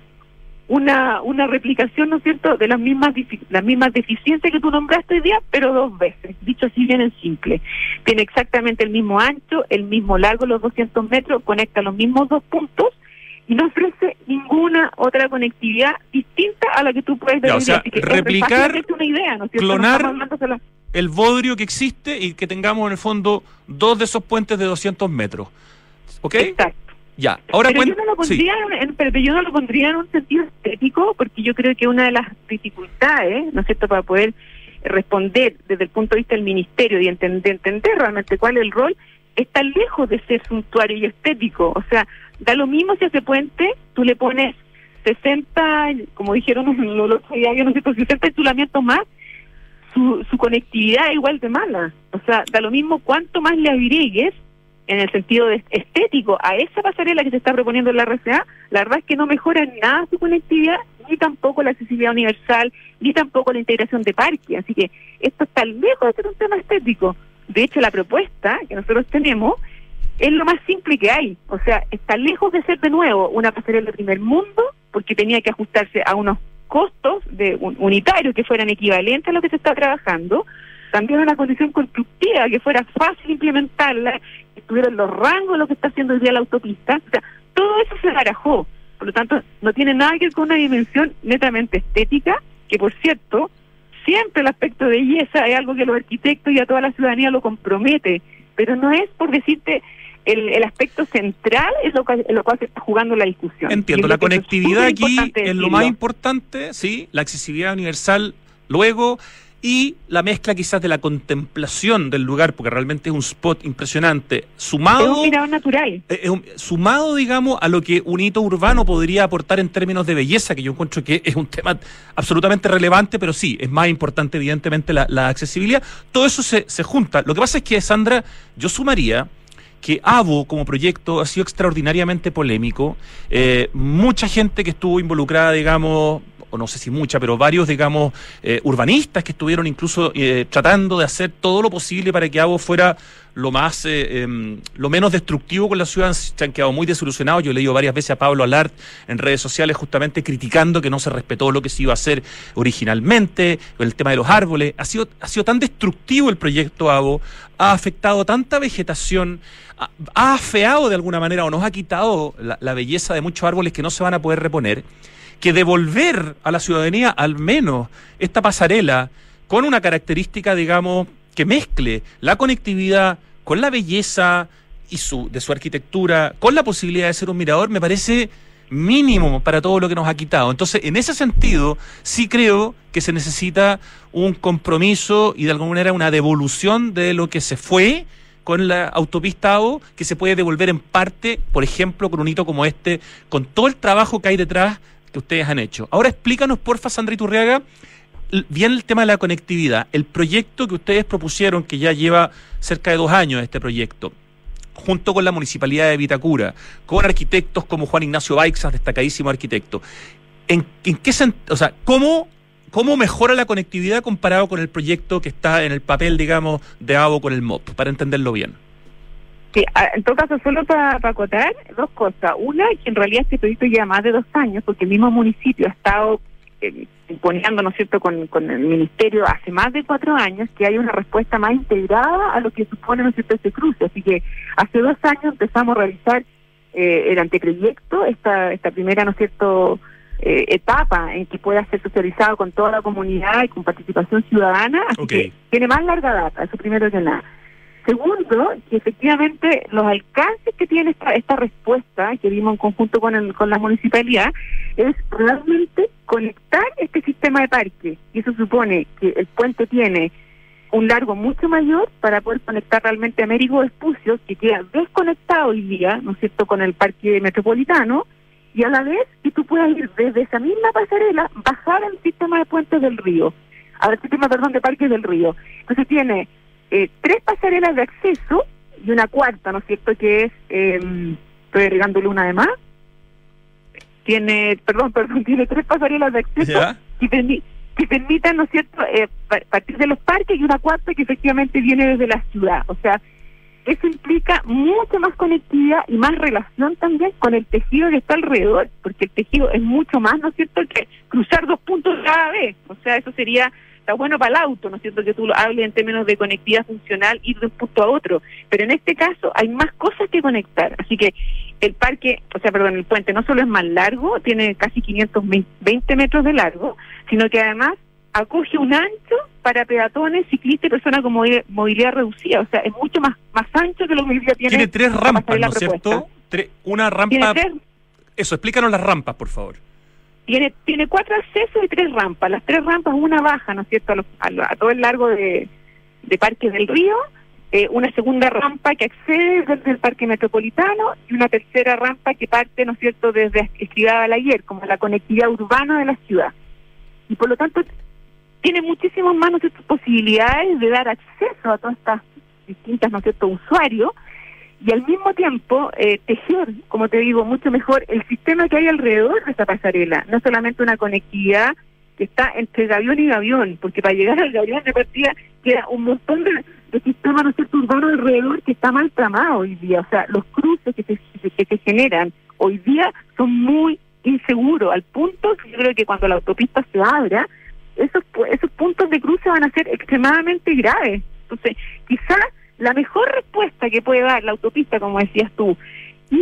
una replicación, ¿no es cierto?, de las mismas deficiencias que tú nombraste hoy día, pero 2 veces, dicho así bien en simple. Tiene exactamente el mismo ancho, el mismo largo, los 200 metros, conecta los mismos 2 puntos y no ofrece ninguna otra conectividad distinta a la que tú puedes ver. O sea, replicar, una idea, ¿no es cierto?, clonar el bodrio que existe y que tengamos en el fondo 2 de esos puentes de 200 metros. ¿Ok? Exacto. Ya, ahora pero yo no lo pondría en un sentido estético, porque yo creo que una de las dificultades, ¿no es cierto?, para poder responder desde el punto de vista del ministerio y entender realmente cuál es el rol, está lejos de ser suntuario y estético. O sea, da lo mismo si a ese puente tú le pones 60, como dijeron los otros días, yo no sé, 60 insulamientos más, su conectividad es igual de mala. O sea, da lo mismo cuánto más le agregues en el sentido de estético a esa pasarela que se está proponiendo en la RCA. La verdad es que no mejora en nada su conectividad, ni tampoco la accesibilidad universal, ni tampoco la integración de parque. Así que esto está lejos de ser un tema estético. De hecho, la propuesta que nosotros tenemos es lo más simple que hay. O sea, está lejos de ser de nuevo una pasarela de primer mundo, porque tenía que ajustarse a unos costos unitarios que fueran equivalentes a lo que se está trabajando. También una condición constructiva que fuera fácil implementarla, que estuviera en los rangos de lo que está haciendo hoy día la autopista. O sea, todo eso se barajó. Por lo tanto, no tiene nada que ver con una dimensión netamente estética, que por cierto, siempre el aspecto de belleza es algo que los arquitectos y a toda la ciudadanía lo compromete, pero no es, por decirte, el aspecto central es lo cual se está jugando la discusión. Entiendo, la conectividad aquí es lo más importante, sí, la accesibilidad universal luego, y la mezcla quizás de la contemplación del lugar, porque realmente es un spot impresionante, sumado... Es un mirador natural. Sumado, digamos, a lo que un hito urbano podría aportar en términos de belleza, que yo encuentro que es un tema absolutamente relevante, pero sí, es más importante evidentemente la accesibilidad. Todo eso se junta. Lo que pasa es que, Sandra, yo sumaría que ABO como proyecto ha sido extraordinariamente polémico. Mucha gente que estuvo involucrada, digamos, o no sé si mucha, pero varios, digamos, urbanistas que estuvieron incluso tratando de hacer todo lo posible para que ABO fuera lo menos destructivo con la ciudad. Se han quedado muy desilusionados. Yo he leído varias veces a Pablo Alart en redes sociales justamente criticando que no se respetó lo que se iba a hacer originalmente, el tema de los árboles. Ha sido tan destructivo el proyecto ABO, ha afectado tanta vegetación, ha afeado de alguna manera o nos ha quitado la belleza de muchos árboles que no se van a poder reponer, que devolver a la ciudadanía al menos esta pasarela con una característica, digamos, que mezcle la conectividad con la belleza de su arquitectura, con la posibilidad de ser un mirador, me parece mínimo para todo lo que nos ha quitado. Entonces, en ese sentido, sí creo que se necesita un compromiso y de alguna manera una devolución de lo que se fue con la autopista ABO, que se puede devolver en parte, por ejemplo, con un hito como este, con todo el trabajo que hay detrás que ustedes han hecho. Ahora explícanos, porfa, Sandra Iturriaga, bien el tema de la conectividad. El proyecto que ustedes propusieron, que ya lleva cerca de 2 años este proyecto, junto con la Municipalidad de Vitacura, con arquitectos como Juan Ignacio Baixas, destacadísimo arquitecto, ¿en qué sentido, o sea, cómo mejora la conectividad comparado con el proyecto que está en el papel, digamos, de AVO con el MOP, para entenderlo bien? Sí, en todo caso, solo para acotar, 2 cosas. Una, que en realidad este proyecto lleva más de 2 años, porque el mismo municipio ha estado imponiendo, ¿no es cierto?, con el ministerio hace más de 4 años, que hay una respuesta más integrada a lo que supone, ¿no es cierto?, este cruce. Así que hace 2 años empezamos a realizar el anteproyecto, esta primera, ¿no es cierto?, etapa en que pueda ser socializado con toda la comunidad y con participación ciudadana. Así que tiene más larga data, eso primero que nada. Segundo, que efectivamente los alcances que tiene esta respuesta que vimos en conjunto con la municipalidad es realmente conectar este sistema de parques, y eso supone que el puente tiene un largo mucho mayor para poder conectar realmente a Américo Vespucio, que queda desconectado hoy día, ¿no es cierto?, con el parque metropolitano, y a la vez que tú puedas ir desde esa misma pasarela, bajar al sistema de puentes del río, al sistema, de parques del río. Entonces tiene 3 pasarelas de acceso y una cuarta, ¿no es cierto?, que es, estoy agregándole una de más, tiene 3 pasarelas de acceso que permitan, ¿no es cierto?, partir de los parques, y una cuarta que efectivamente viene desde la ciudad. O sea, eso implica mucha más conectividad y más relación también con el tejido que está alrededor, porque el tejido es mucho más, ¿no es cierto?, que cruzar 2 puntos cada vez. O sea, eso está bueno para el auto, ¿no es cierto?, que tú lo hables en términos de conectividad funcional, ir de un punto a otro, pero en este caso hay más cosas que conectar. Así que el puente no solo es más largo, tiene casi 520 metros de largo, sino que además acoge un ancho para peatones, ciclistas y personas con movilidad reducida. O sea, es mucho más ancho que lo que hoy día tiene. Tiene 3 rampas, ¿no es cierto? Una rampa... Eso, explícanos las rampas, por favor. Tiene 4 accesos y 3 rampas. Las 3 rampas, una baja, ¿no es cierto?, a todo el largo de Parques del Río, una segunda rampa que accede desde el Parque Metropolitano, y una tercera rampa que parte, ¿no es cierto?, desde Escrivá Balaguer, como la conectividad urbana de la ciudad. Y por lo tanto, tiene muchísimas más, ¿no es cierto?, posibilidades de dar acceso a todas estas distintas, ¿no es cierto?, usuarios, y al mismo tiempo tejer, como te digo, mucho mejor el sistema que hay alrededor de esta pasarela, no solamente una conectividad que está entre Gavión y Gavión, porque para llegar al Gavión de partida queda un montón de sistemas, ¿no es cierto?, urbanos alrededor, que está mal tramado hoy día. O sea, los cruces que se generan hoy día son muy inseguros, al punto que yo creo que cuando la autopista se abra, esos puntos de cruce van a ser extremadamente graves. Entonces, quizás la mejor respuesta que puede dar la autopista, como decías tú, y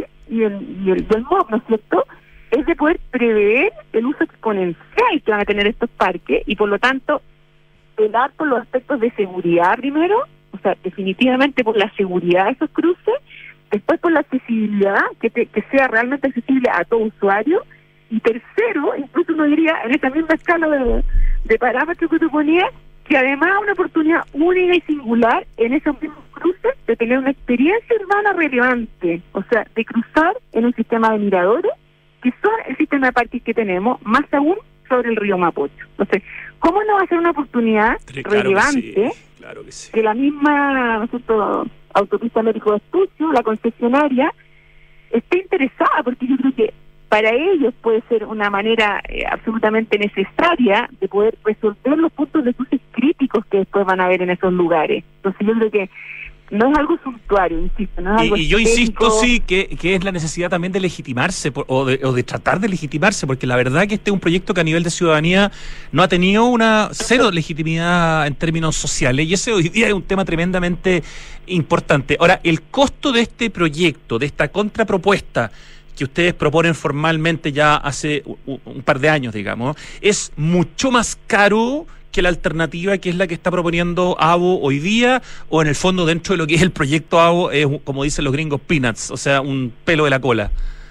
el MOB, ¿no es cierto?, es de poder prever el uso exponencial que van a tener estos parques, y por lo tanto velar por los aspectos de seguridad primero, o sea, definitivamente por la seguridad de esos cruces, después por la accesibilidad, que sea realmente accesible a todo usuario, y tercero, incluso uno diría, en esa misma escala de parámetros que tú ponías, que además una oportunidad única y singular en esos mismos cruces de tener una experiencia urbana relevante, o sea, de cruzar en un sistema de miradores, que son el sistema de parques que tenemos, más aún sobre el río Mapocho. Entonces, ¿cómo no va a ser una oportunidad relevante que la misma, ¿no es cierto?, autopista Américo Vespucio, la concesionaria, esté interesada? Porque yo creo que para ellos puede ser una manera absolutamente necesaria de poder resolver los puntos de cruces críticos que después van a haber en esos lugares. Entonces yo creo que no es algo suntuario, insisto, no es algo y yo insisto, sí, que es la necesidad también de legitimarse, o de tratar de legitimarse, porque la verdad que este es un proyecto que a nivel de ciudadanía no ha tenido una cero legitimidad en términos sociales, y ese hoy día es un tema tremendamente importante. Ahora, el costo de este proyecto, de esta contrapropuesta que ustedes proponen formalmente ya hace un par de años, digamos, es mucho más caro que la alternativa, que es la que está proponiendo AVO hoy día, o en el fondo dentro de lo que es el proyecto AVO es, como dicen los gringos, peanuts, o sea, un pelo de la cola.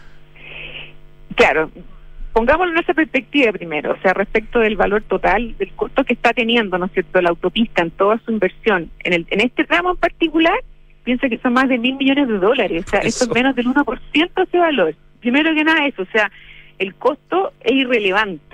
Claro, pongámoslo en esa perspectiva primero, o sea, respecto del valor total, del costo que está teniendo, ¿no es cierto?, la autopista en toda su inversión, en este tramo en particular, piensa que son más de $1.000 millones, o sea, eso es menos del 1% de ese valor. Primero que nada eso, o sea, el costo es irrelevante,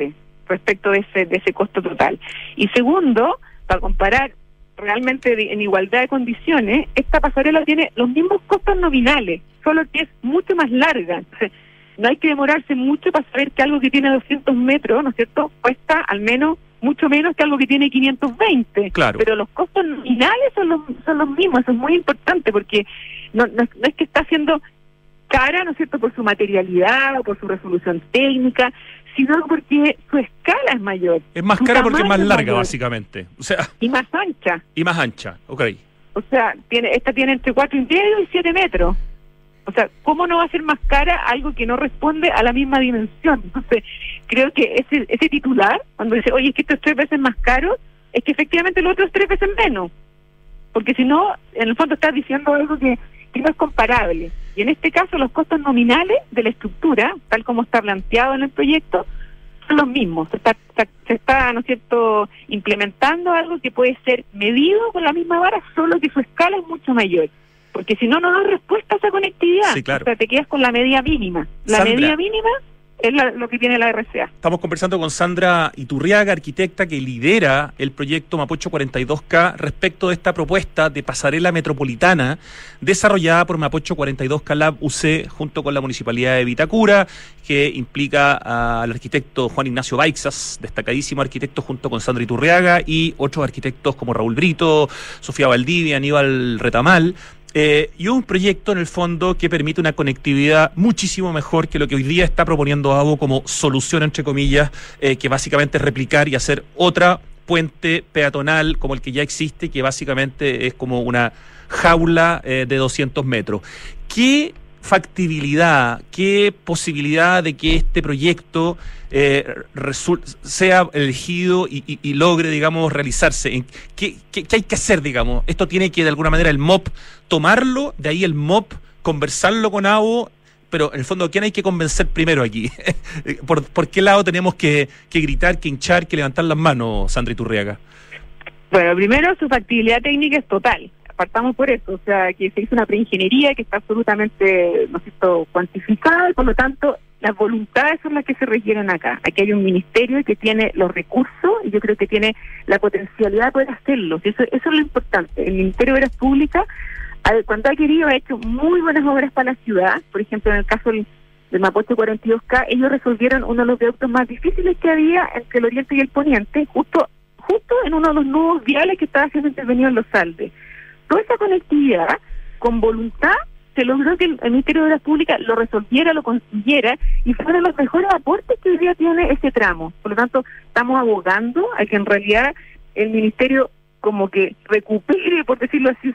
respecto de ese costo total. Y segundo, para comparar realmente en igualdad de condiciones, esta pasarela tiene los mismos costos nominales, solo que es mucho más larga. Entonces, no hay que demorarse mucho para saber que algo que tiene 200 metros, ¿no es cierto?, cuesta al menos mucho menos que algo que tiene 520. Claro. Pero los costos nominales son los mismos. Eso es muy importante porque no es que está haciendo cara, ¿no es cierto?, por su materialidad o por su resolución técnica, sino porque su escala es mayor. Es más cara porque es más larga, básicamente. O sea, y más ancha. Y más ancha, ok. O sea, esta tiene entre 4,5 y 7 metros. O sea, ¿cómo no va a ser más cara algo que no responde a la misma dimensión? Entonces, creo que ese titular, cuando dice, oye, es que esto es 3 veces más caro, es que efectivamente lo otro es 3 veces menos. Porque si no, en el fondo estás diciendo algo que no es comparable. Y en este caso, los costos nominales de la estructura, tal como está planteado en el proyecto, son los mismos. Se está, ¿no es cierto?, implementando algo que puede ser medido con la misma vara, solo que su escala es mucho mayor. Porque si no da respuesta a esa conectividad. Sí, claro. O sea, te quedas con la medida mínima. La Sandra, medida mínima es lo que tiene la RCA. Estamos conversando con Sandra Iturriaga, arquitecta que lidera el proyecto Mapocho 42K respecto de esta propuesta de pasarela metropolitana desarrollada por Mapocho 42K Lab UC junto con la Municipalidad de Vitacura, que implica al arquitecto Juan Ignacio Baixas, destacadísimo arquitecto, junto con Sandra Iturriaga y otros arquitectos como Raúl Brito, Sofía Valdivia, Aníbal Retamal. Y un proyecto en el fondo que permite una conectividad muchísimo mejor que lo que hoy día está proponiendo AVO como solución, entre comillas, que básicamente es replicar y hacer otra puente peatonal como el que ya existe, que básicamente es como una jaula de 200 metros. ¿Qué factibilidad, qué posibilidad de que este proyecto sea elegido y logre, digamos, realizarse? ¿Qué hay que hacer, digamos? Esto tiene que, de alguna manera, el MOP tomarlo, de ahí el MOP conversarlo con AVO, pero en el fondo, ¿quién hay que convencer primero aquí? ¿Por qué lado tenemos que gritar, que hinchar, que levantar las manos, Sandra Iturriaga? Bueno, primero, su factibilidad técnica es total. Partamos por eso, o sea, que se hizo una preingeniería que está absolutamente, ¿no es cierto?, cuantificada, y por lo tanto, las voluntades son las que se requieren acá. Aquí hay un ministerio que tiene los recursos y yo creo que tiene la potencialidad de poder hacerlo. Eso es lo importante. El Ministerio de Obras Públicas, cuando ha querido, ha hecho muy buenas obras para la ciudad. Por ejemplo, en el caso del Mapocho 42K, ellos resolvieron uno de los viaductos más difíciles que había entre el oriente y el poniente, justo en uno de los nudos viales que estaba siendo intervenido en Los Aldes. Toda esa conectividad, con voluntad, se logró que el Ministerio de Obras Públicas lo resolviera, lo consiguiera, y fue uno de los mejores aportes que hoy día tiene ese tramo. Por lo tanto, estamos abogando a que en realidad el Ministerio como que recupere, por decirlo así,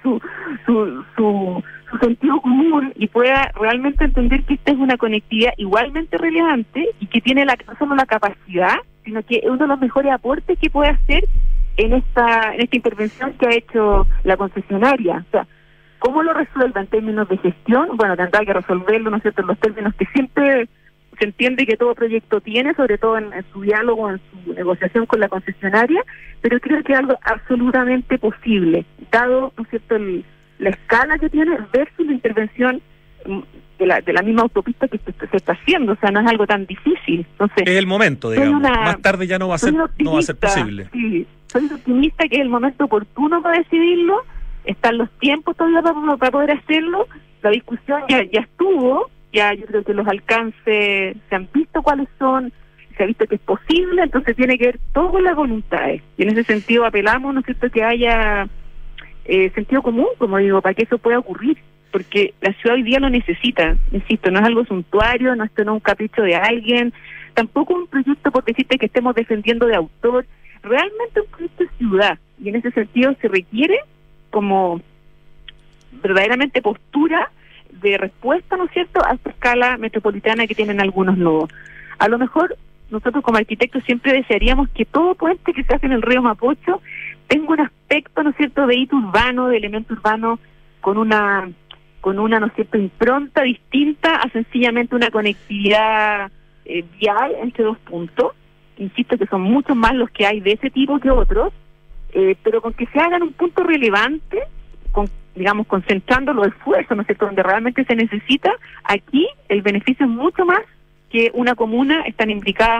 su sentido común y pueda realmente entender que esta es una conectividad igualmente relevante y que tiene no solo la capacidad, sino que es uno de los mejores aportes que puede hacer en esta intervención que ha hecho la concesionaria. O sea, ¿cómo lo resuelve en términos de gestión? Bueno, tendrá que resolverlo, ¿no es cierto?, en los términos que siempre se entiende que todo proyecto tiene, sobre todo en su diálogo, en su negociación con la concesionaria, pero creo que es algo absolutamente posible, dado, ¿no es cierto?, la escala que tiene versus la intervención de la misma autopista que se está haciendo. O sea, no es algo tan difícil. Entonces, es el momento, digamos. Más tarde ya no va a ser posible. Sí, soy optimista que es el momento oportuno para decidirlo. Están los tiempos todavía para poder hacerlo. La discusión ya estuvo. Ya yo creo que los alcances se han visto cuáles son, se ha visto que es posible, entonces tiene que ver todo con las voluntades. Y en ese sentido apelamos, ¿no es cierto?, que haya sentido común, como digo, para que eso pueda ocurrir. Porque la ciudad hoy día lo necesita, insisto, no es algo suntuario, esto no es un capricho de alguien, tampoco un proyecto por decirte que estemos defendiendo de autor, realmente un proyecto de ciudad, y en ese sentido se requiere como verdaderamente postura de respuesta, ¿no es cierto?, a esta escala metropolitana que tienen algunos nodos. A lo mejor nosotros como arquitectos siempre desearíamos que todo puente que se hace en el río Mapocho tenga un aspecto, ¿no es cierto?, de hito urbano, de elemento urbano, con una, ¿no es cierto?, impronta distinta a sencillamente una conectividad vial entre dos puntos. Insisto que son muchos más los que hay de ese tipo que otros, pero con que se hagan un punto relevante, digamos, concentrando los esfuerzos, ¿no es cierto?, donde realmente se necesita, aquí el beneficio es mucho más que una comuna, están implicadas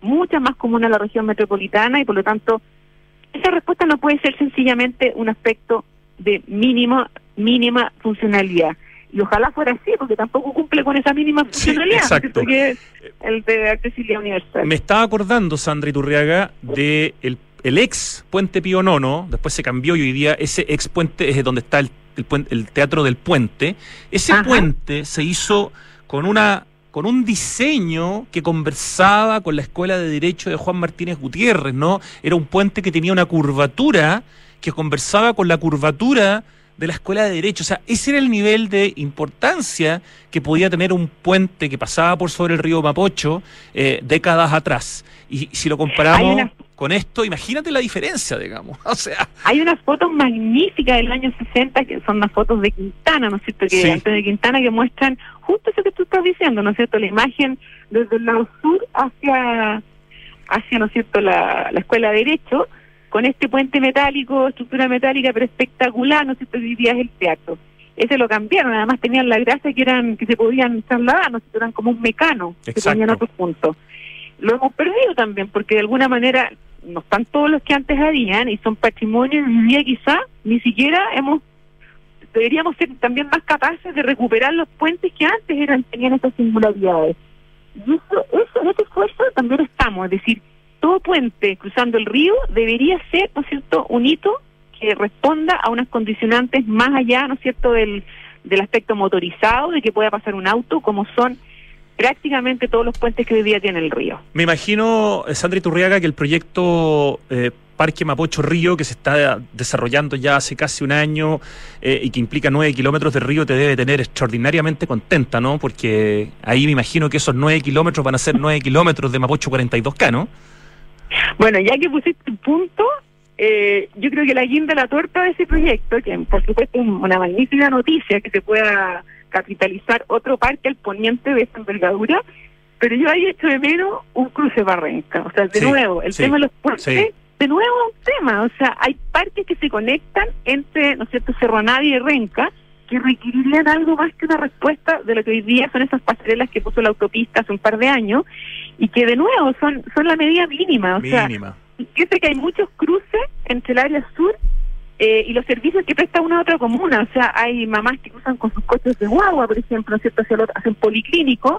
muchas más comunas en la región metropolitana, y por lo tanto esa respuesta no puede ser sencillamente un aspecto de mínima funcionalidad. Y ojalá fuera así, porque tampoco cumple con esa mínima funcionalidad. Sí, exacto. Que es el de accesibilidad universal. Me estaba acordando, Sandra Iturriaga, de el ex Puente Pío IX, después se cambió y hoy día ese ex puente es donde está el Teatro del Puente. Ese puente se hizo con un diseño que conversaba con la Escuela de Derecho de Juan Martínez Gutiérrez, ¿no? Era un puente que tenía una curvatura que conversaba con la curvatura de la Escuela de Derecho. O sea, ese era el nivel de importancia que podía tener un puente que pasaba por sobre el río Mapocho décadas atrás. Y si lo comparamos con esto, imagínate la diferencia, digamos. O sea, hay unas fotos magníficas del año 60 que son unas fotos de Quintana, ¿no es cierto? Que Antonio Quintana, que muestran justo eso que tú estás diciendo, ¿no es cierto? La imagen desde el lado sur hacia ¿no es cierto?, la Escuela de Derecho, con este puente metálico, estructura metálica, pero espectacular, ¿no es cierto?, que hoy día es el teatro. Ese lo cambiaron, además tenían la gracia que se podían trasladar, ¿no? Eran como un mecano, que se ponían a otros puntos. Lo hemos perdido también, porque de alguna manera no están todos los que antes habían, y son patrimonio, y hoy día quizá ni siquiera deberíamos ser también más capaces de recuperar los puentes que antes tenían estas singularidades. Y en este esfuerzo también estamos, es decir, todo puente cruzando el río debería ser, ¿no es cierto?, un hito que responda a unas condicionantes más allá, ¿no es cierto?, del aspecto motorizado, de que pueda pasar un auto, como son prácticamente todos los puentes que hoy día tiene el río. Me imagino, Sandra Iturriaga, que el proyecto Parque Mapocho Río, que se está desarrollando ya hace casi un año y que implica 9 kilómetros de río, te debe tener extraordinariamente contenta, ¿no? Porque ahí me imagino que esos 9 kilómetros van a ser 9 kilómetros de Mapocho 42K, ¿no? Bueno, ya que pusiste un punto, yo creo que la guinda de la torta de ese proyecto, que por supuesto es una magnífica noticia que se pueda capitalizar otro parque al poniente de esta envergadura, pero yo ahí echo de menos un cruce Barrenca. O sea, de nuevo, el tema de los puentes, de nuevo un tema. O sea, hay parques que se conectan entre, ¿no es cierto?, Cerro Navia y Renca, que requerirían algo más que una respuesta de lo que hoy día son esas pasarelas que puso la autopista hace un par de años, y que de nuevo son la medida mínima. O sea, fíjate que hay muchos cruces entre el área sur y los servicios que presta una a otra comuna. O sea, hay mamás que cruzan con sus coches de guagua, por ejemplo, ¿no es cierto?, hacia un policlínico,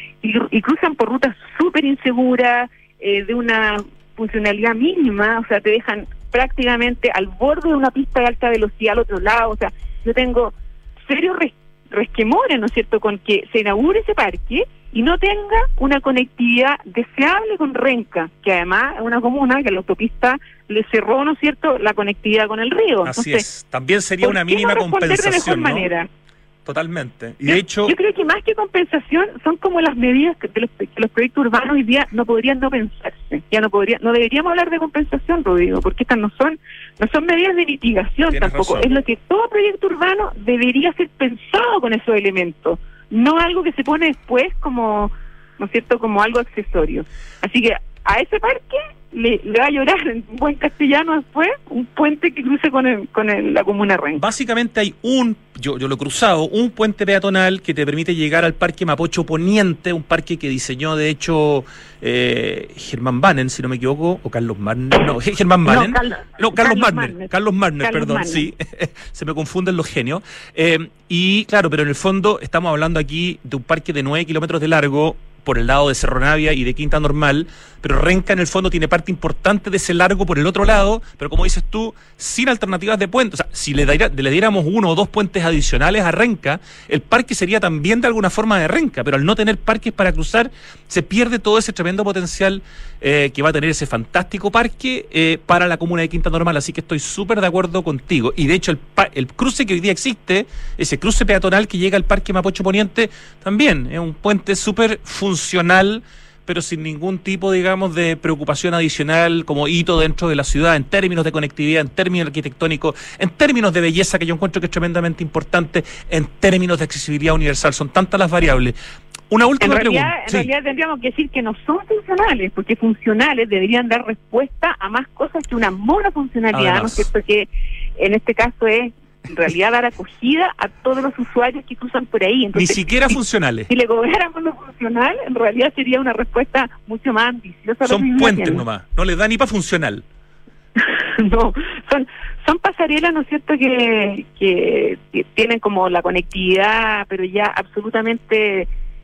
y cruzan por rutas súper inseguras, de una funcionalidad mínima. O sea, te dejan prácticamente al borde de una pista de alta velocidad al otro lado. O sea, yo tengo serios resquemores, ¿no es cierto?, con que se inaugure ese parque y no tenga una conectividad deseable con Renca, que además es una comuna que la autopista le cerró, ¿no es cierto?, la conectividad con el río. Así es, también sería una mínima compensación, ¿no? Manera? Totalmente. Y de hecho, yo creo que más que compensación son como las medidas que los proyectos urbanos hoy día no podrían no pensarse. Ya no deberíamos hablar de compensación, Rodrigo, porque estas no son medidas de mitigación. Tienes tampoco razón. Es lo que todo proyecto urbano debería ser pensado con esos elementos, no algo que se pone después como, ¿no es cierto?, como algo accesorio. Así que a ese parque le va a llorar en buen castellano después un puente que cruce con la comuna Renca. Básicamente hay yo lo he cruzado, un puente peatonal que te permite llegar al Parque Mapocho Poniente, un parque que diseñó de hecho Germán Bannen, si no me equivoco, o Carlos Marner, no, Germán Bannen, Carlos Marner, perdón, sí, se me confunden los genios, y claro, pero en el fondo estamos hablando aquí de un parque de 9 kilómetros de largo, por el lado de Cerro Navia y de Quinta Normal, pero Renca en el fondo tiene parte importante de ese largo por el otro lado, pero como dices tú, sin alternativas de puentes. O sea, si le diéramos 1 o 2 puentes adicionales a Renca, el parque sería también de alguna forma de Renca, pero al no tener parques para cruzar, se pierde todo ese tremendo potencial que va a tener ese fantástico parque para la comuna de Quinta Normal, así que estoy súper de acuerdo contigo. Y de hecho el cruce que hoy día existe, ese cruce peatonal que llega al Parque Mapocho Poniente, también es un puente súper funcional, pero sin ningún tipo, digamos, de preocupación adicional como hito dentro de la ciudad, en términos de conectividad, en términos arquitectónicos, en términos de belleza, que yo encuentro que es tremendamente importante, en términos de accesibilidad universal. Son tantas las variables. Una última pregunta. En realidad tendríamos que decir que no son funcionales, porque funcionales deberían dar respuesta a más cosas que una monofuncionalidad, ¿no es cierto?, que en este caso es en realidad dar acogida a todos los usuarios que cruzan por ahí. Entonces, ni siquiera funcionales. Si le cobráramos lo funcional, en realidad sería una respuesta mucho más ambiciosa. Son puentes nomás, no les da ni para funcional. No, son pasarelas, ¿no es cierto?, que tienen como la conectividad, pero ya absolutamente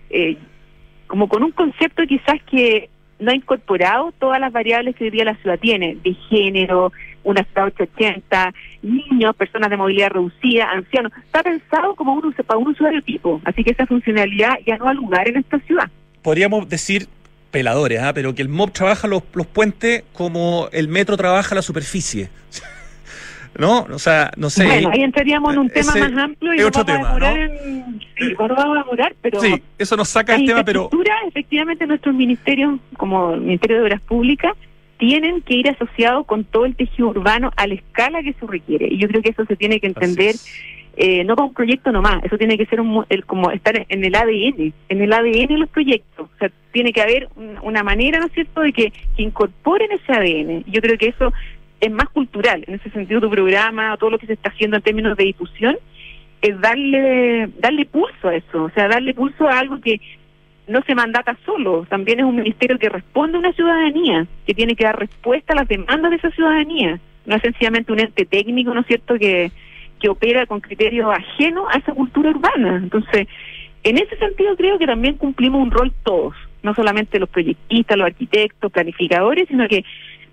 como con un concepto quizás que no ha incorporado todas las variables que hoy día la ciudad tiene, de género, una ciudad 880, niños, personas de movilidad reducida, ancianos. Está pensado como para un usuario tipo, así que esa funcionalidad ya no ha lugar en esta ciudad. Podríamos decir, peladores, pero que el MOB trabaja los puentes como el metro trabaja la superficie. ¿No? O sea, no sé. Bueno, ahí entraríamos en un tema más amplio y es otro tema, ¿no? Sí, no vamos a demorar, pero... Sí, eso nos saca el tema, pero... Efectivamente, nuestros ministerios, como el Ministerio de Obras Públicas, tienen que ir asociados con todo el tejido urbano a la escala que se requiere. Y yo creo que eso se tiene que entender, no como un proyecto nomás, eso tiene que ser como estar en el ADN de los proyectos. O sea, tiene que haber una manera, ¿no es cierto?, de que incorporen ese ADN. Yo creo que eso es más cultural. En ese sentido, tu programa, todo lo que se está haciendo en términos de difusión, es darle pulso a eso, o sea, darle pulso a algo que no se mandata solo, también es un ministerio que responde a una ciudadanía, que tiene que dar respuesta a las demandas de esa ciudadanía, no es sencillamente un ente técnico, ¿no es cierto?, que opera con criterios ajenos a esa cultura urbana. Entonces, en ese sentido creo que también cumplimos un rol todos, no solamente los proyectistas, los arquitectos, planificadores, sino que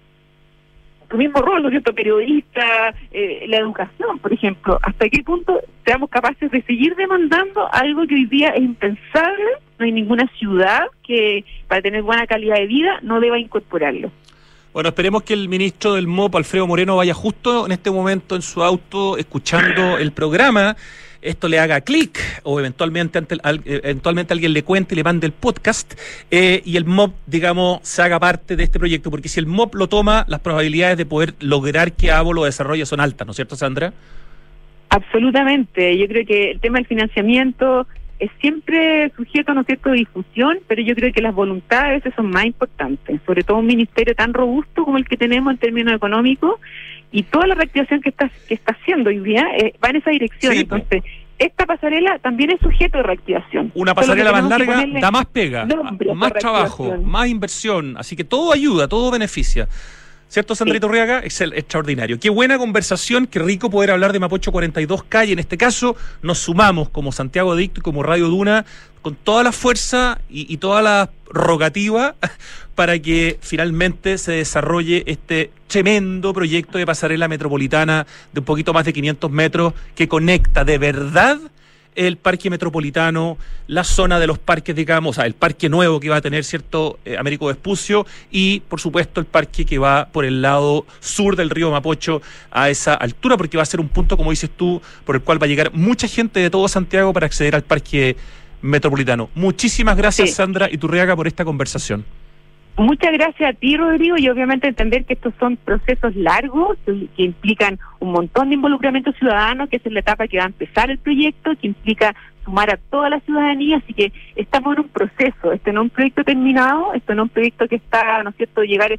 tu mismo rol, ¿no es cierto?, periodista, la educación, por ejemplo, hasta qué punto seamos capaces de seguir demandando algo que hoy día es impensable. No hay ninguna ciudad que para tener buena calidad de vida no deba incorporarlo. Bueno, esperemos que el ministro del MOP, Alfredo Moreno, vaya justo en este momento en su auto escuchando el programa, esto le haga clic o eventualmente alguien le cuente y le mande el podcast y el MOP, digamos, se haga parte de este proyecto, porque si el MOP lo toma, las probabilidades de poder lograr que AVO lo desarrolle son altas, ¿no es cierto, Sandra? Absolutamente. Yo creo que el tema del financiamiento es siempre sujeto, ¿no es cierto?, de difusión, pero yo creo que las voluntades a veces son más importantes, sobre todo un ministerio tan robusto como el que tenemos en términos económicos, y toda la reactivación que está haciendo hoy día va en esa dirección. Sí, entonces, esta pasarela también es sujeto de reactivación. Una pasarela más larga da más pega, más trabajo, más inversión, así que todo ayuda, todo beneficia. ¿Cierto, Sandrita Urriaga? Es extraordinario. Qué buena conversación, qué rico poder hablar de Mapocho 42 Calle. En este caso, nos sumamos como Santiago Adicto y como Radio Duna con toda la fuerza y toda la rogativa para que finalmente se desarrolle este tremendo proyecto de pasarela metropolitana de un poquito más de 500 metros que conecta de verdad el parque metropolitano, la zona de los parques, digamos, o sea, el parque nuevo que va a tener, ¿cierto?, Américo Vespucio, y por supuesto el parque que va por el lado sur del río Mapocho a esa altura, porque va a ser un punto, como dices tú, por el cual va a llegar mucha gente de todo Santiago para acceder al parque metropolitano. Muchísimas gracias, Sandra Iturriaga, por esta conversación. Muchas gracias a ti, Rodrigo, y obviamente entender que estos son procesos largos que implican un montón de involucramiento ciudadano, que es la etapa que va a empezar el proyecto, que implica sumar a toda la ciudadanía, así que estamos en un proceso, esto no es un proyecto terminado, esto no es un proyecto que está, ¿no es cierto?, llegar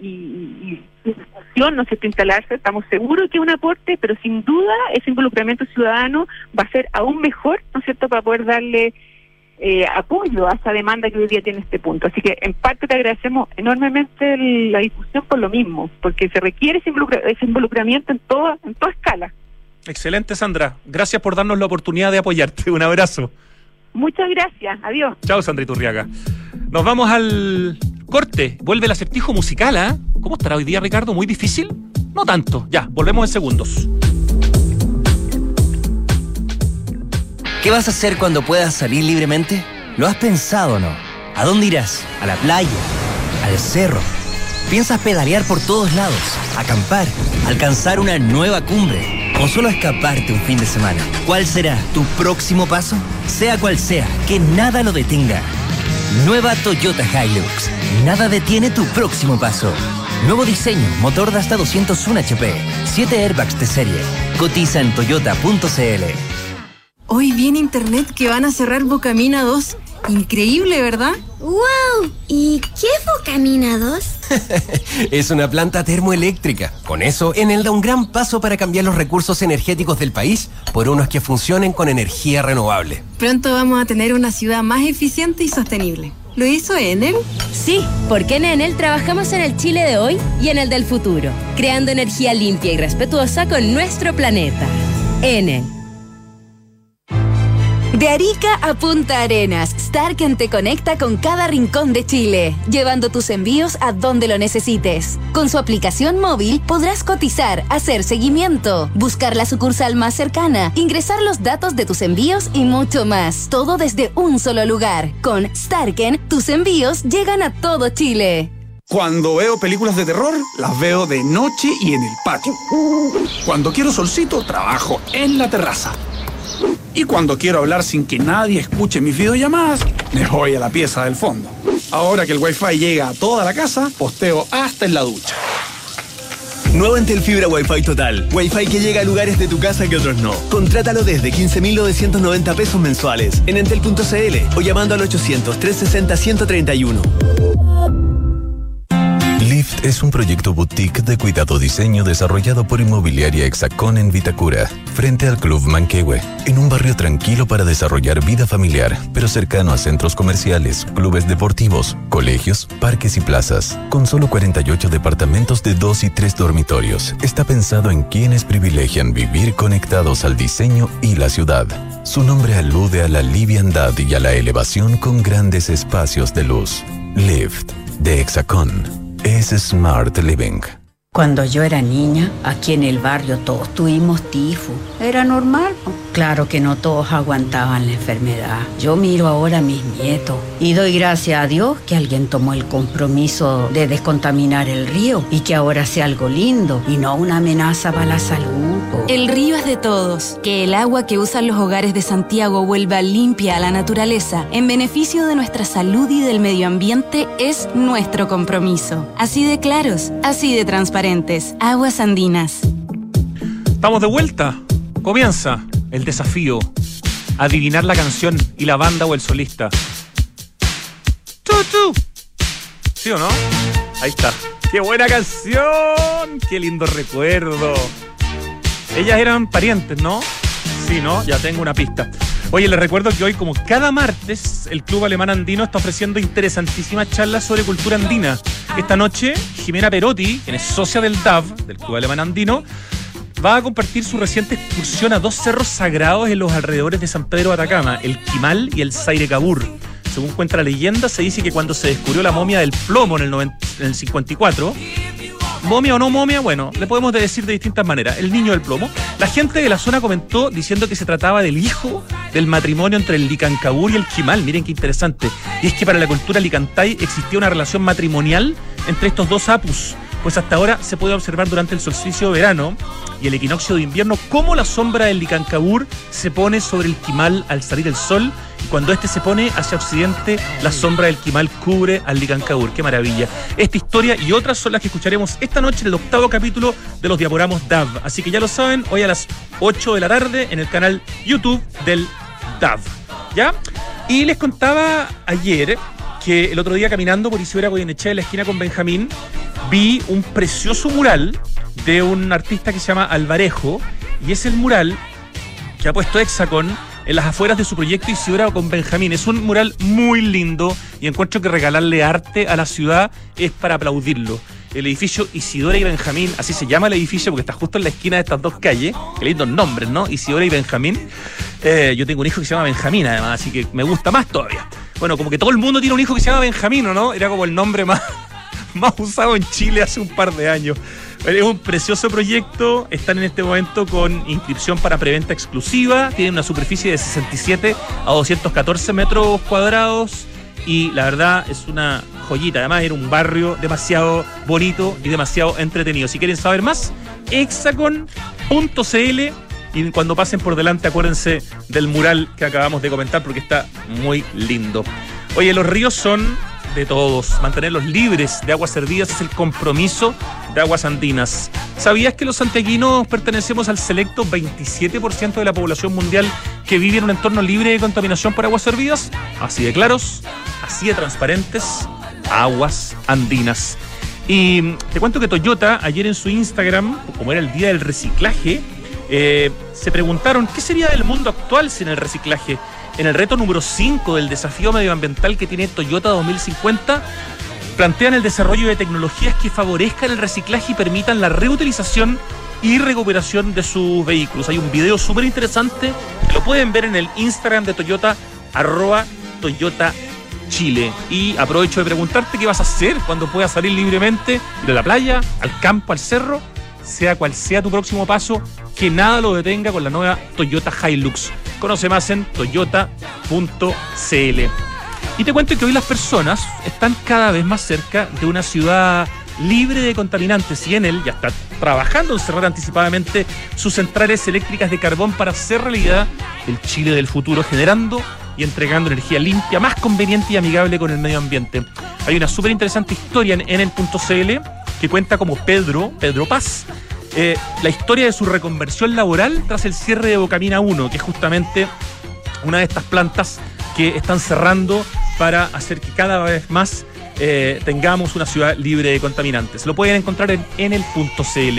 y discusión, ¿no es cierto?, instalarse. Estamos seguros que es un aporte, pero sin duda ese involucramiento ciudadano va a ser aún mejor, ¿no es cierto?, para poder darle apoyo a esa demanda que hoy día tiene este punto. Así que en parte te agradecemos enormemente la discusión por lo mismo, porque se requiere ese involucramiento en toda escala. Excelente, Sandra. Gracias por darnos la oportunidad de apoyarte. Un abrazo. Muchas gracias. Adiós. Chao, Sandra Iturriaga. Nos vamos al corte. Vuelve el acertijo musical, ¿ah? ¿Cómo estará hoy día, Ricardo? ¿Muy difícil? No tanto. Ya, volvemos en segundos. ¿Qué vas a hacer cuando puedas salir libremente? ¿Lo has pensado o no? ¿A dónde irás? ¿A la playa? ¿Al cerro? ¿Piensas pedalear por todos lados? ¿Acampar? ¿Alcanzar una nueva cumbre? ¿O solo escaparte un fin de semana? ¿Cuál será tu próximo paso? Sea cual sea, que nada lo detenga. Nueva Toyota Hilux. Nada detiene tu próximo paso. Nuevo diseño, motor de hasta 201 HP, 7 airbags de serie. Cotiza en toyota.cl. Hoy vi en internet que van a cerrar Bocamina 2. Increíble, ¿verdad? ¡Wow! ¿Y qué es Bocamina 2? Es una planta termoeléctrica. Con eso, Enel da un gran paso para cambiar los recursos energéticos del país por unos que funcionen con energía renovable. Pronto vamos a tener una ciudad más eficiente y sostenible. ¿Lo hizo Enel? Sí, porque en Enel trabajamos en el Chile de hoy y en el del futuro, creando energía limpia y respetuosa con nuestro planeta. Enel. De Arica a Punta Arenas, Starken te conecta con cada rincón de Chile, llevando tus envíos a donde lo necesites. Con su aplicación móvil podrás cotizar, hacer seguimiento, buscar la sucursal más cercana, ingresar los datos de tus envíos y mucho más. Todo desde un solo lugar. Con Starken, tus envíos llegan a todo Chile. Cuando veo películas de terror, las veo de noche y en el patio. Cuando quiero solcito, trabajo en la terraza. Y cuando quiero hablar sin que nadie escuche mis videollamadas, me voy a la pieza del fondo. Ahora que el Wi-Fi llega a toda la casa, posteo hasta en la ducha. Nuevo Entel Fibra Wi-Fi Total. Wi-Fi que llega a lugares de tu casa que otros no. Contrátalo desde 15.990 pesos mensuales en entel.cl o llamando al 800-360-131. Lift es un proyecto boutique de cuidado diseño desarrollado por Inmobiliaria Hexacón en Vitacura, frente al Club Manquehue, en un barrio tranquilo para desarrollar vida familiar, pero cercano a centros comerciales, clubes deportivos, colegios, parques y plazas. Con solo 48 departamentos de 2 y 3 dormitorios, está pensado en quienes privilegian vivir conectados al diseño y la ciudad. Su nombre alude a la liviandad y a la elevación con grandes espacios de luz. Lift, de Hexacón. Es Smart Living. Cuando yo era niña, aquí en el barrio todos tuvimos tifo. Era normal, ¿no? Claro que no todos aguantaban la enfermedad. Yo miro ahora a mis nietos y doy gracias a Dios que alguien tomó el compromiso de descontaminar el río y que ahora sea algo lindo y no una amenaza para la salud. El río es de todos. Que el agua que usan los hogares de Santiago vuelva limpia a la naturaleza en beneficio de nuestra salud y del medio ambiente es nuestro compromiso. Así de claros, así de transparentes. Aguas Andinas. Estamos de vuelta. Comienza el desafío. Adivinar la canción y la banda o el solista. ¡Chu! ¿Sí o no? Ahí está. ¡Qué buena canción! ¡Qué lindo recuerdo! Ellas eran parientes, ¿no? Sí, ¿no? Ya tengo una pista. Oye, les recuerdo que hoy, como cada martes, el Club Alemán Andino está ofreciendo interesantísimas charlas sobre cultura andina. Esta noche, Jimena Perotti, quien es socia del DAV, del Club Alemán Andino, va a compartir su reciente excursión a 2 cerros sagrados en los alrededores de San Pedro de Atacama, el Quimal y el Sairecabur. Según cuenta la leyenda, se dice que cuando se descubrió la momia del plomo en el 54... Momia o no momia, bueno, le podemos decir de distintas maneras. El niño del plomo. La gente de la zona comentó diciendo que se trataba del hijo del matrimonio entre el Licancabur y el Quimal. Miren qué interesante. Y es que para la cultura licantay existía una relación matrimonial entre estos dos apus. Pues hasta ahora se puede observar durante el solsticio de verano y el equinoccio de invierno cómo la sombra del Licancabur se pone sobre el Quimal al salir el sol, y cuando este se pone hacia occidente, la sombra del Quimal cubre al Licancabur. ¡Qué maravilla! Esta historia y otras son las que escucharemos esta noche en el 8º capítulo de los Diaporamos DAV. Así que ya lo saben, hoy a las 8 de la tarde en el canal YouTube del DAV. ¿Ya? Y les contaba ayer que el otro día caminando por Isidora Goyenechea en la esquina con Benjamín, vi un precioso mural de un artista que se llama Alvarejo, y es el mural que ha puesto Hexacón en las afueras de su proyecto Isidora con Benjamín. Es un mural muy lindo y encuentro que regalarle arte a la ciudad es para aplaudirlo. El edificio Isidora y Benjamín, así se llama el edificio porque está justo en la esquina de estas dos calles. Qué lindos nombres, ¿no? Isidora y Benjamín. Yo tengo un hijo que se llama Benjamín, además, así que me gusta más todavía. Bueno, como que todo el mundo tiene un hijo que se llama Benjamín, ¿no? Era como el nombre más usado en Chile hace un par de años. Es un precioso proyecto. Están en este momento con inscripción para preventa exclusiva. Tienen una superficie de 67 a 214 metros cuadrados. Y la verdad es una joyita. Además era un barrio demasiado bonito y demasiado entretenido. Si quieren saber más, hexacon.cl. Y cuando pasen por delante, acuérdense del mural que acabamos de comentar porque está muy lindo. Oye, los ríos son de todos. Mantenerlos libres de aguas servidas es el compromiso de Aguas Andinas. ¿Sabías que los santiaguinos pertenecemos al selecto 27% de la población mundial que vive en un entorno libre de contaminación por aguas servidas? Así de claros, así de transparentes, Aguas Andinas. Y te cuento que Toyota, ayer en su Instagram, como era el día del reciclaje, se preguntaron qué sería del mundo actual sin el reciclaje. En el reto número 5 del desafío medioambiental que tiene Toyota 2050, plantean el desarrollo de tecnologías que favorezcan el reciclaje y permitan la reutilización y recuperación de sus vehículos. Hay un video súper interesante que lo pueden ver en el Instagram de Toyota, @ToyotaChile. Y aprovecho de preguntarte qué vas a hacer cuando puedas salir libremente, ir a la playa, al campo, al cerro, sea cual sea tu próximo paso, que nada lo detenga con la nueva Toyota Hilux. Conoce más en toyota.cl. Y te cuento que hoy las personas están cada vez más cerca de una ciudad libre de contaminantes, y Enel ya está trabajando en cerrar anticipadamente sus centrales eléctricas de carbón para hacer realidad el Chile del futuro, generando y entregando energía limpia, más conveniente y amigable con el medio ambiente. Hay una súper interesante historia en Enel.cl que cuenta como Pedro Paz, la historia de su reconversión laboral tras el cierre de Bocamina 1, que es justamente una de estas plantas que están cerrando para hacer que cada vez más tengamos una ciudad libre de contaminantes. Lo pueden encontrar en enel.cl.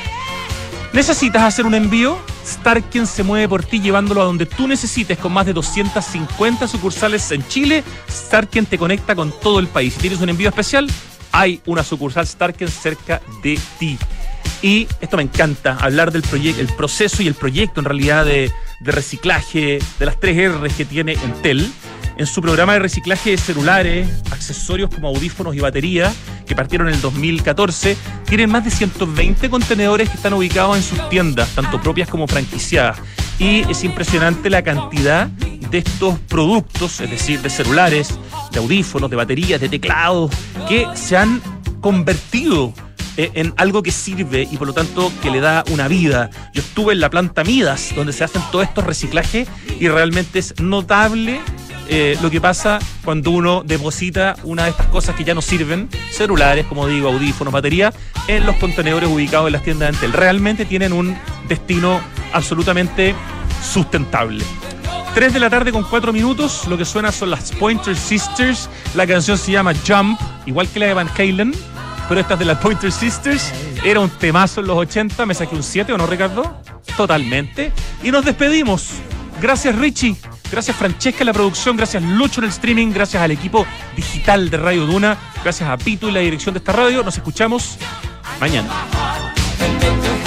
¿Necesitas hacer un envío? Starken se mueve por ti llevándolo a donde tú necesites, con más de 250 sucursales en Chile. Starken te conecta con todo el país. Si tienes un envío especial, hay una sucursal Starken cerca de ti. Y esto me encanta, hablar del proyecto, el proceso y el proyecto en realidad de reciclaje de las 3 R's que tiene Entel en su programa de reciclaje de celulares, accesorios como audífonos y baterías, que partieron en el 2014. Tienen más de 120 contenedores que están ubicados en sus tiendas, tanto propias como franquiciadas. Y es impresionante la cantidad de estos productos, es decir, de celulares, de audífonos, de baterías, de teclados, que se han convertido en algo que sirve y por lo tanto que le da una vida. Yo estuve en la planta Midas, donde se hacen todos estos reciclajes, y realmente es notable lo que pasa cuando uno deposita una de estas cosas que ya no sirven, celulares, como digo, audífonos, baterías, en los contenedores ubicados en las tiendas de Entel. Realmente tienen un destino absolutamente sustentable. 3 de la tarde con 4 minutos, lo que suena son las Pointer Sisters. La canción se llama Jump, igual que la de Van Halen, pero esta es de las Pointer Sisters. Era un temazo en los 80, me saqué un 7, ¿o no, Ricardo? Totalmente. Y nos despedimos. Gracias, Richie. Gracias, Francesca, en la producción. Gracias, Lucho, en el streaming. Gracias al equipo digital de Radio Duna. Gracias a Pitu y la dirección de esta radio. Nos escuchamos mañana.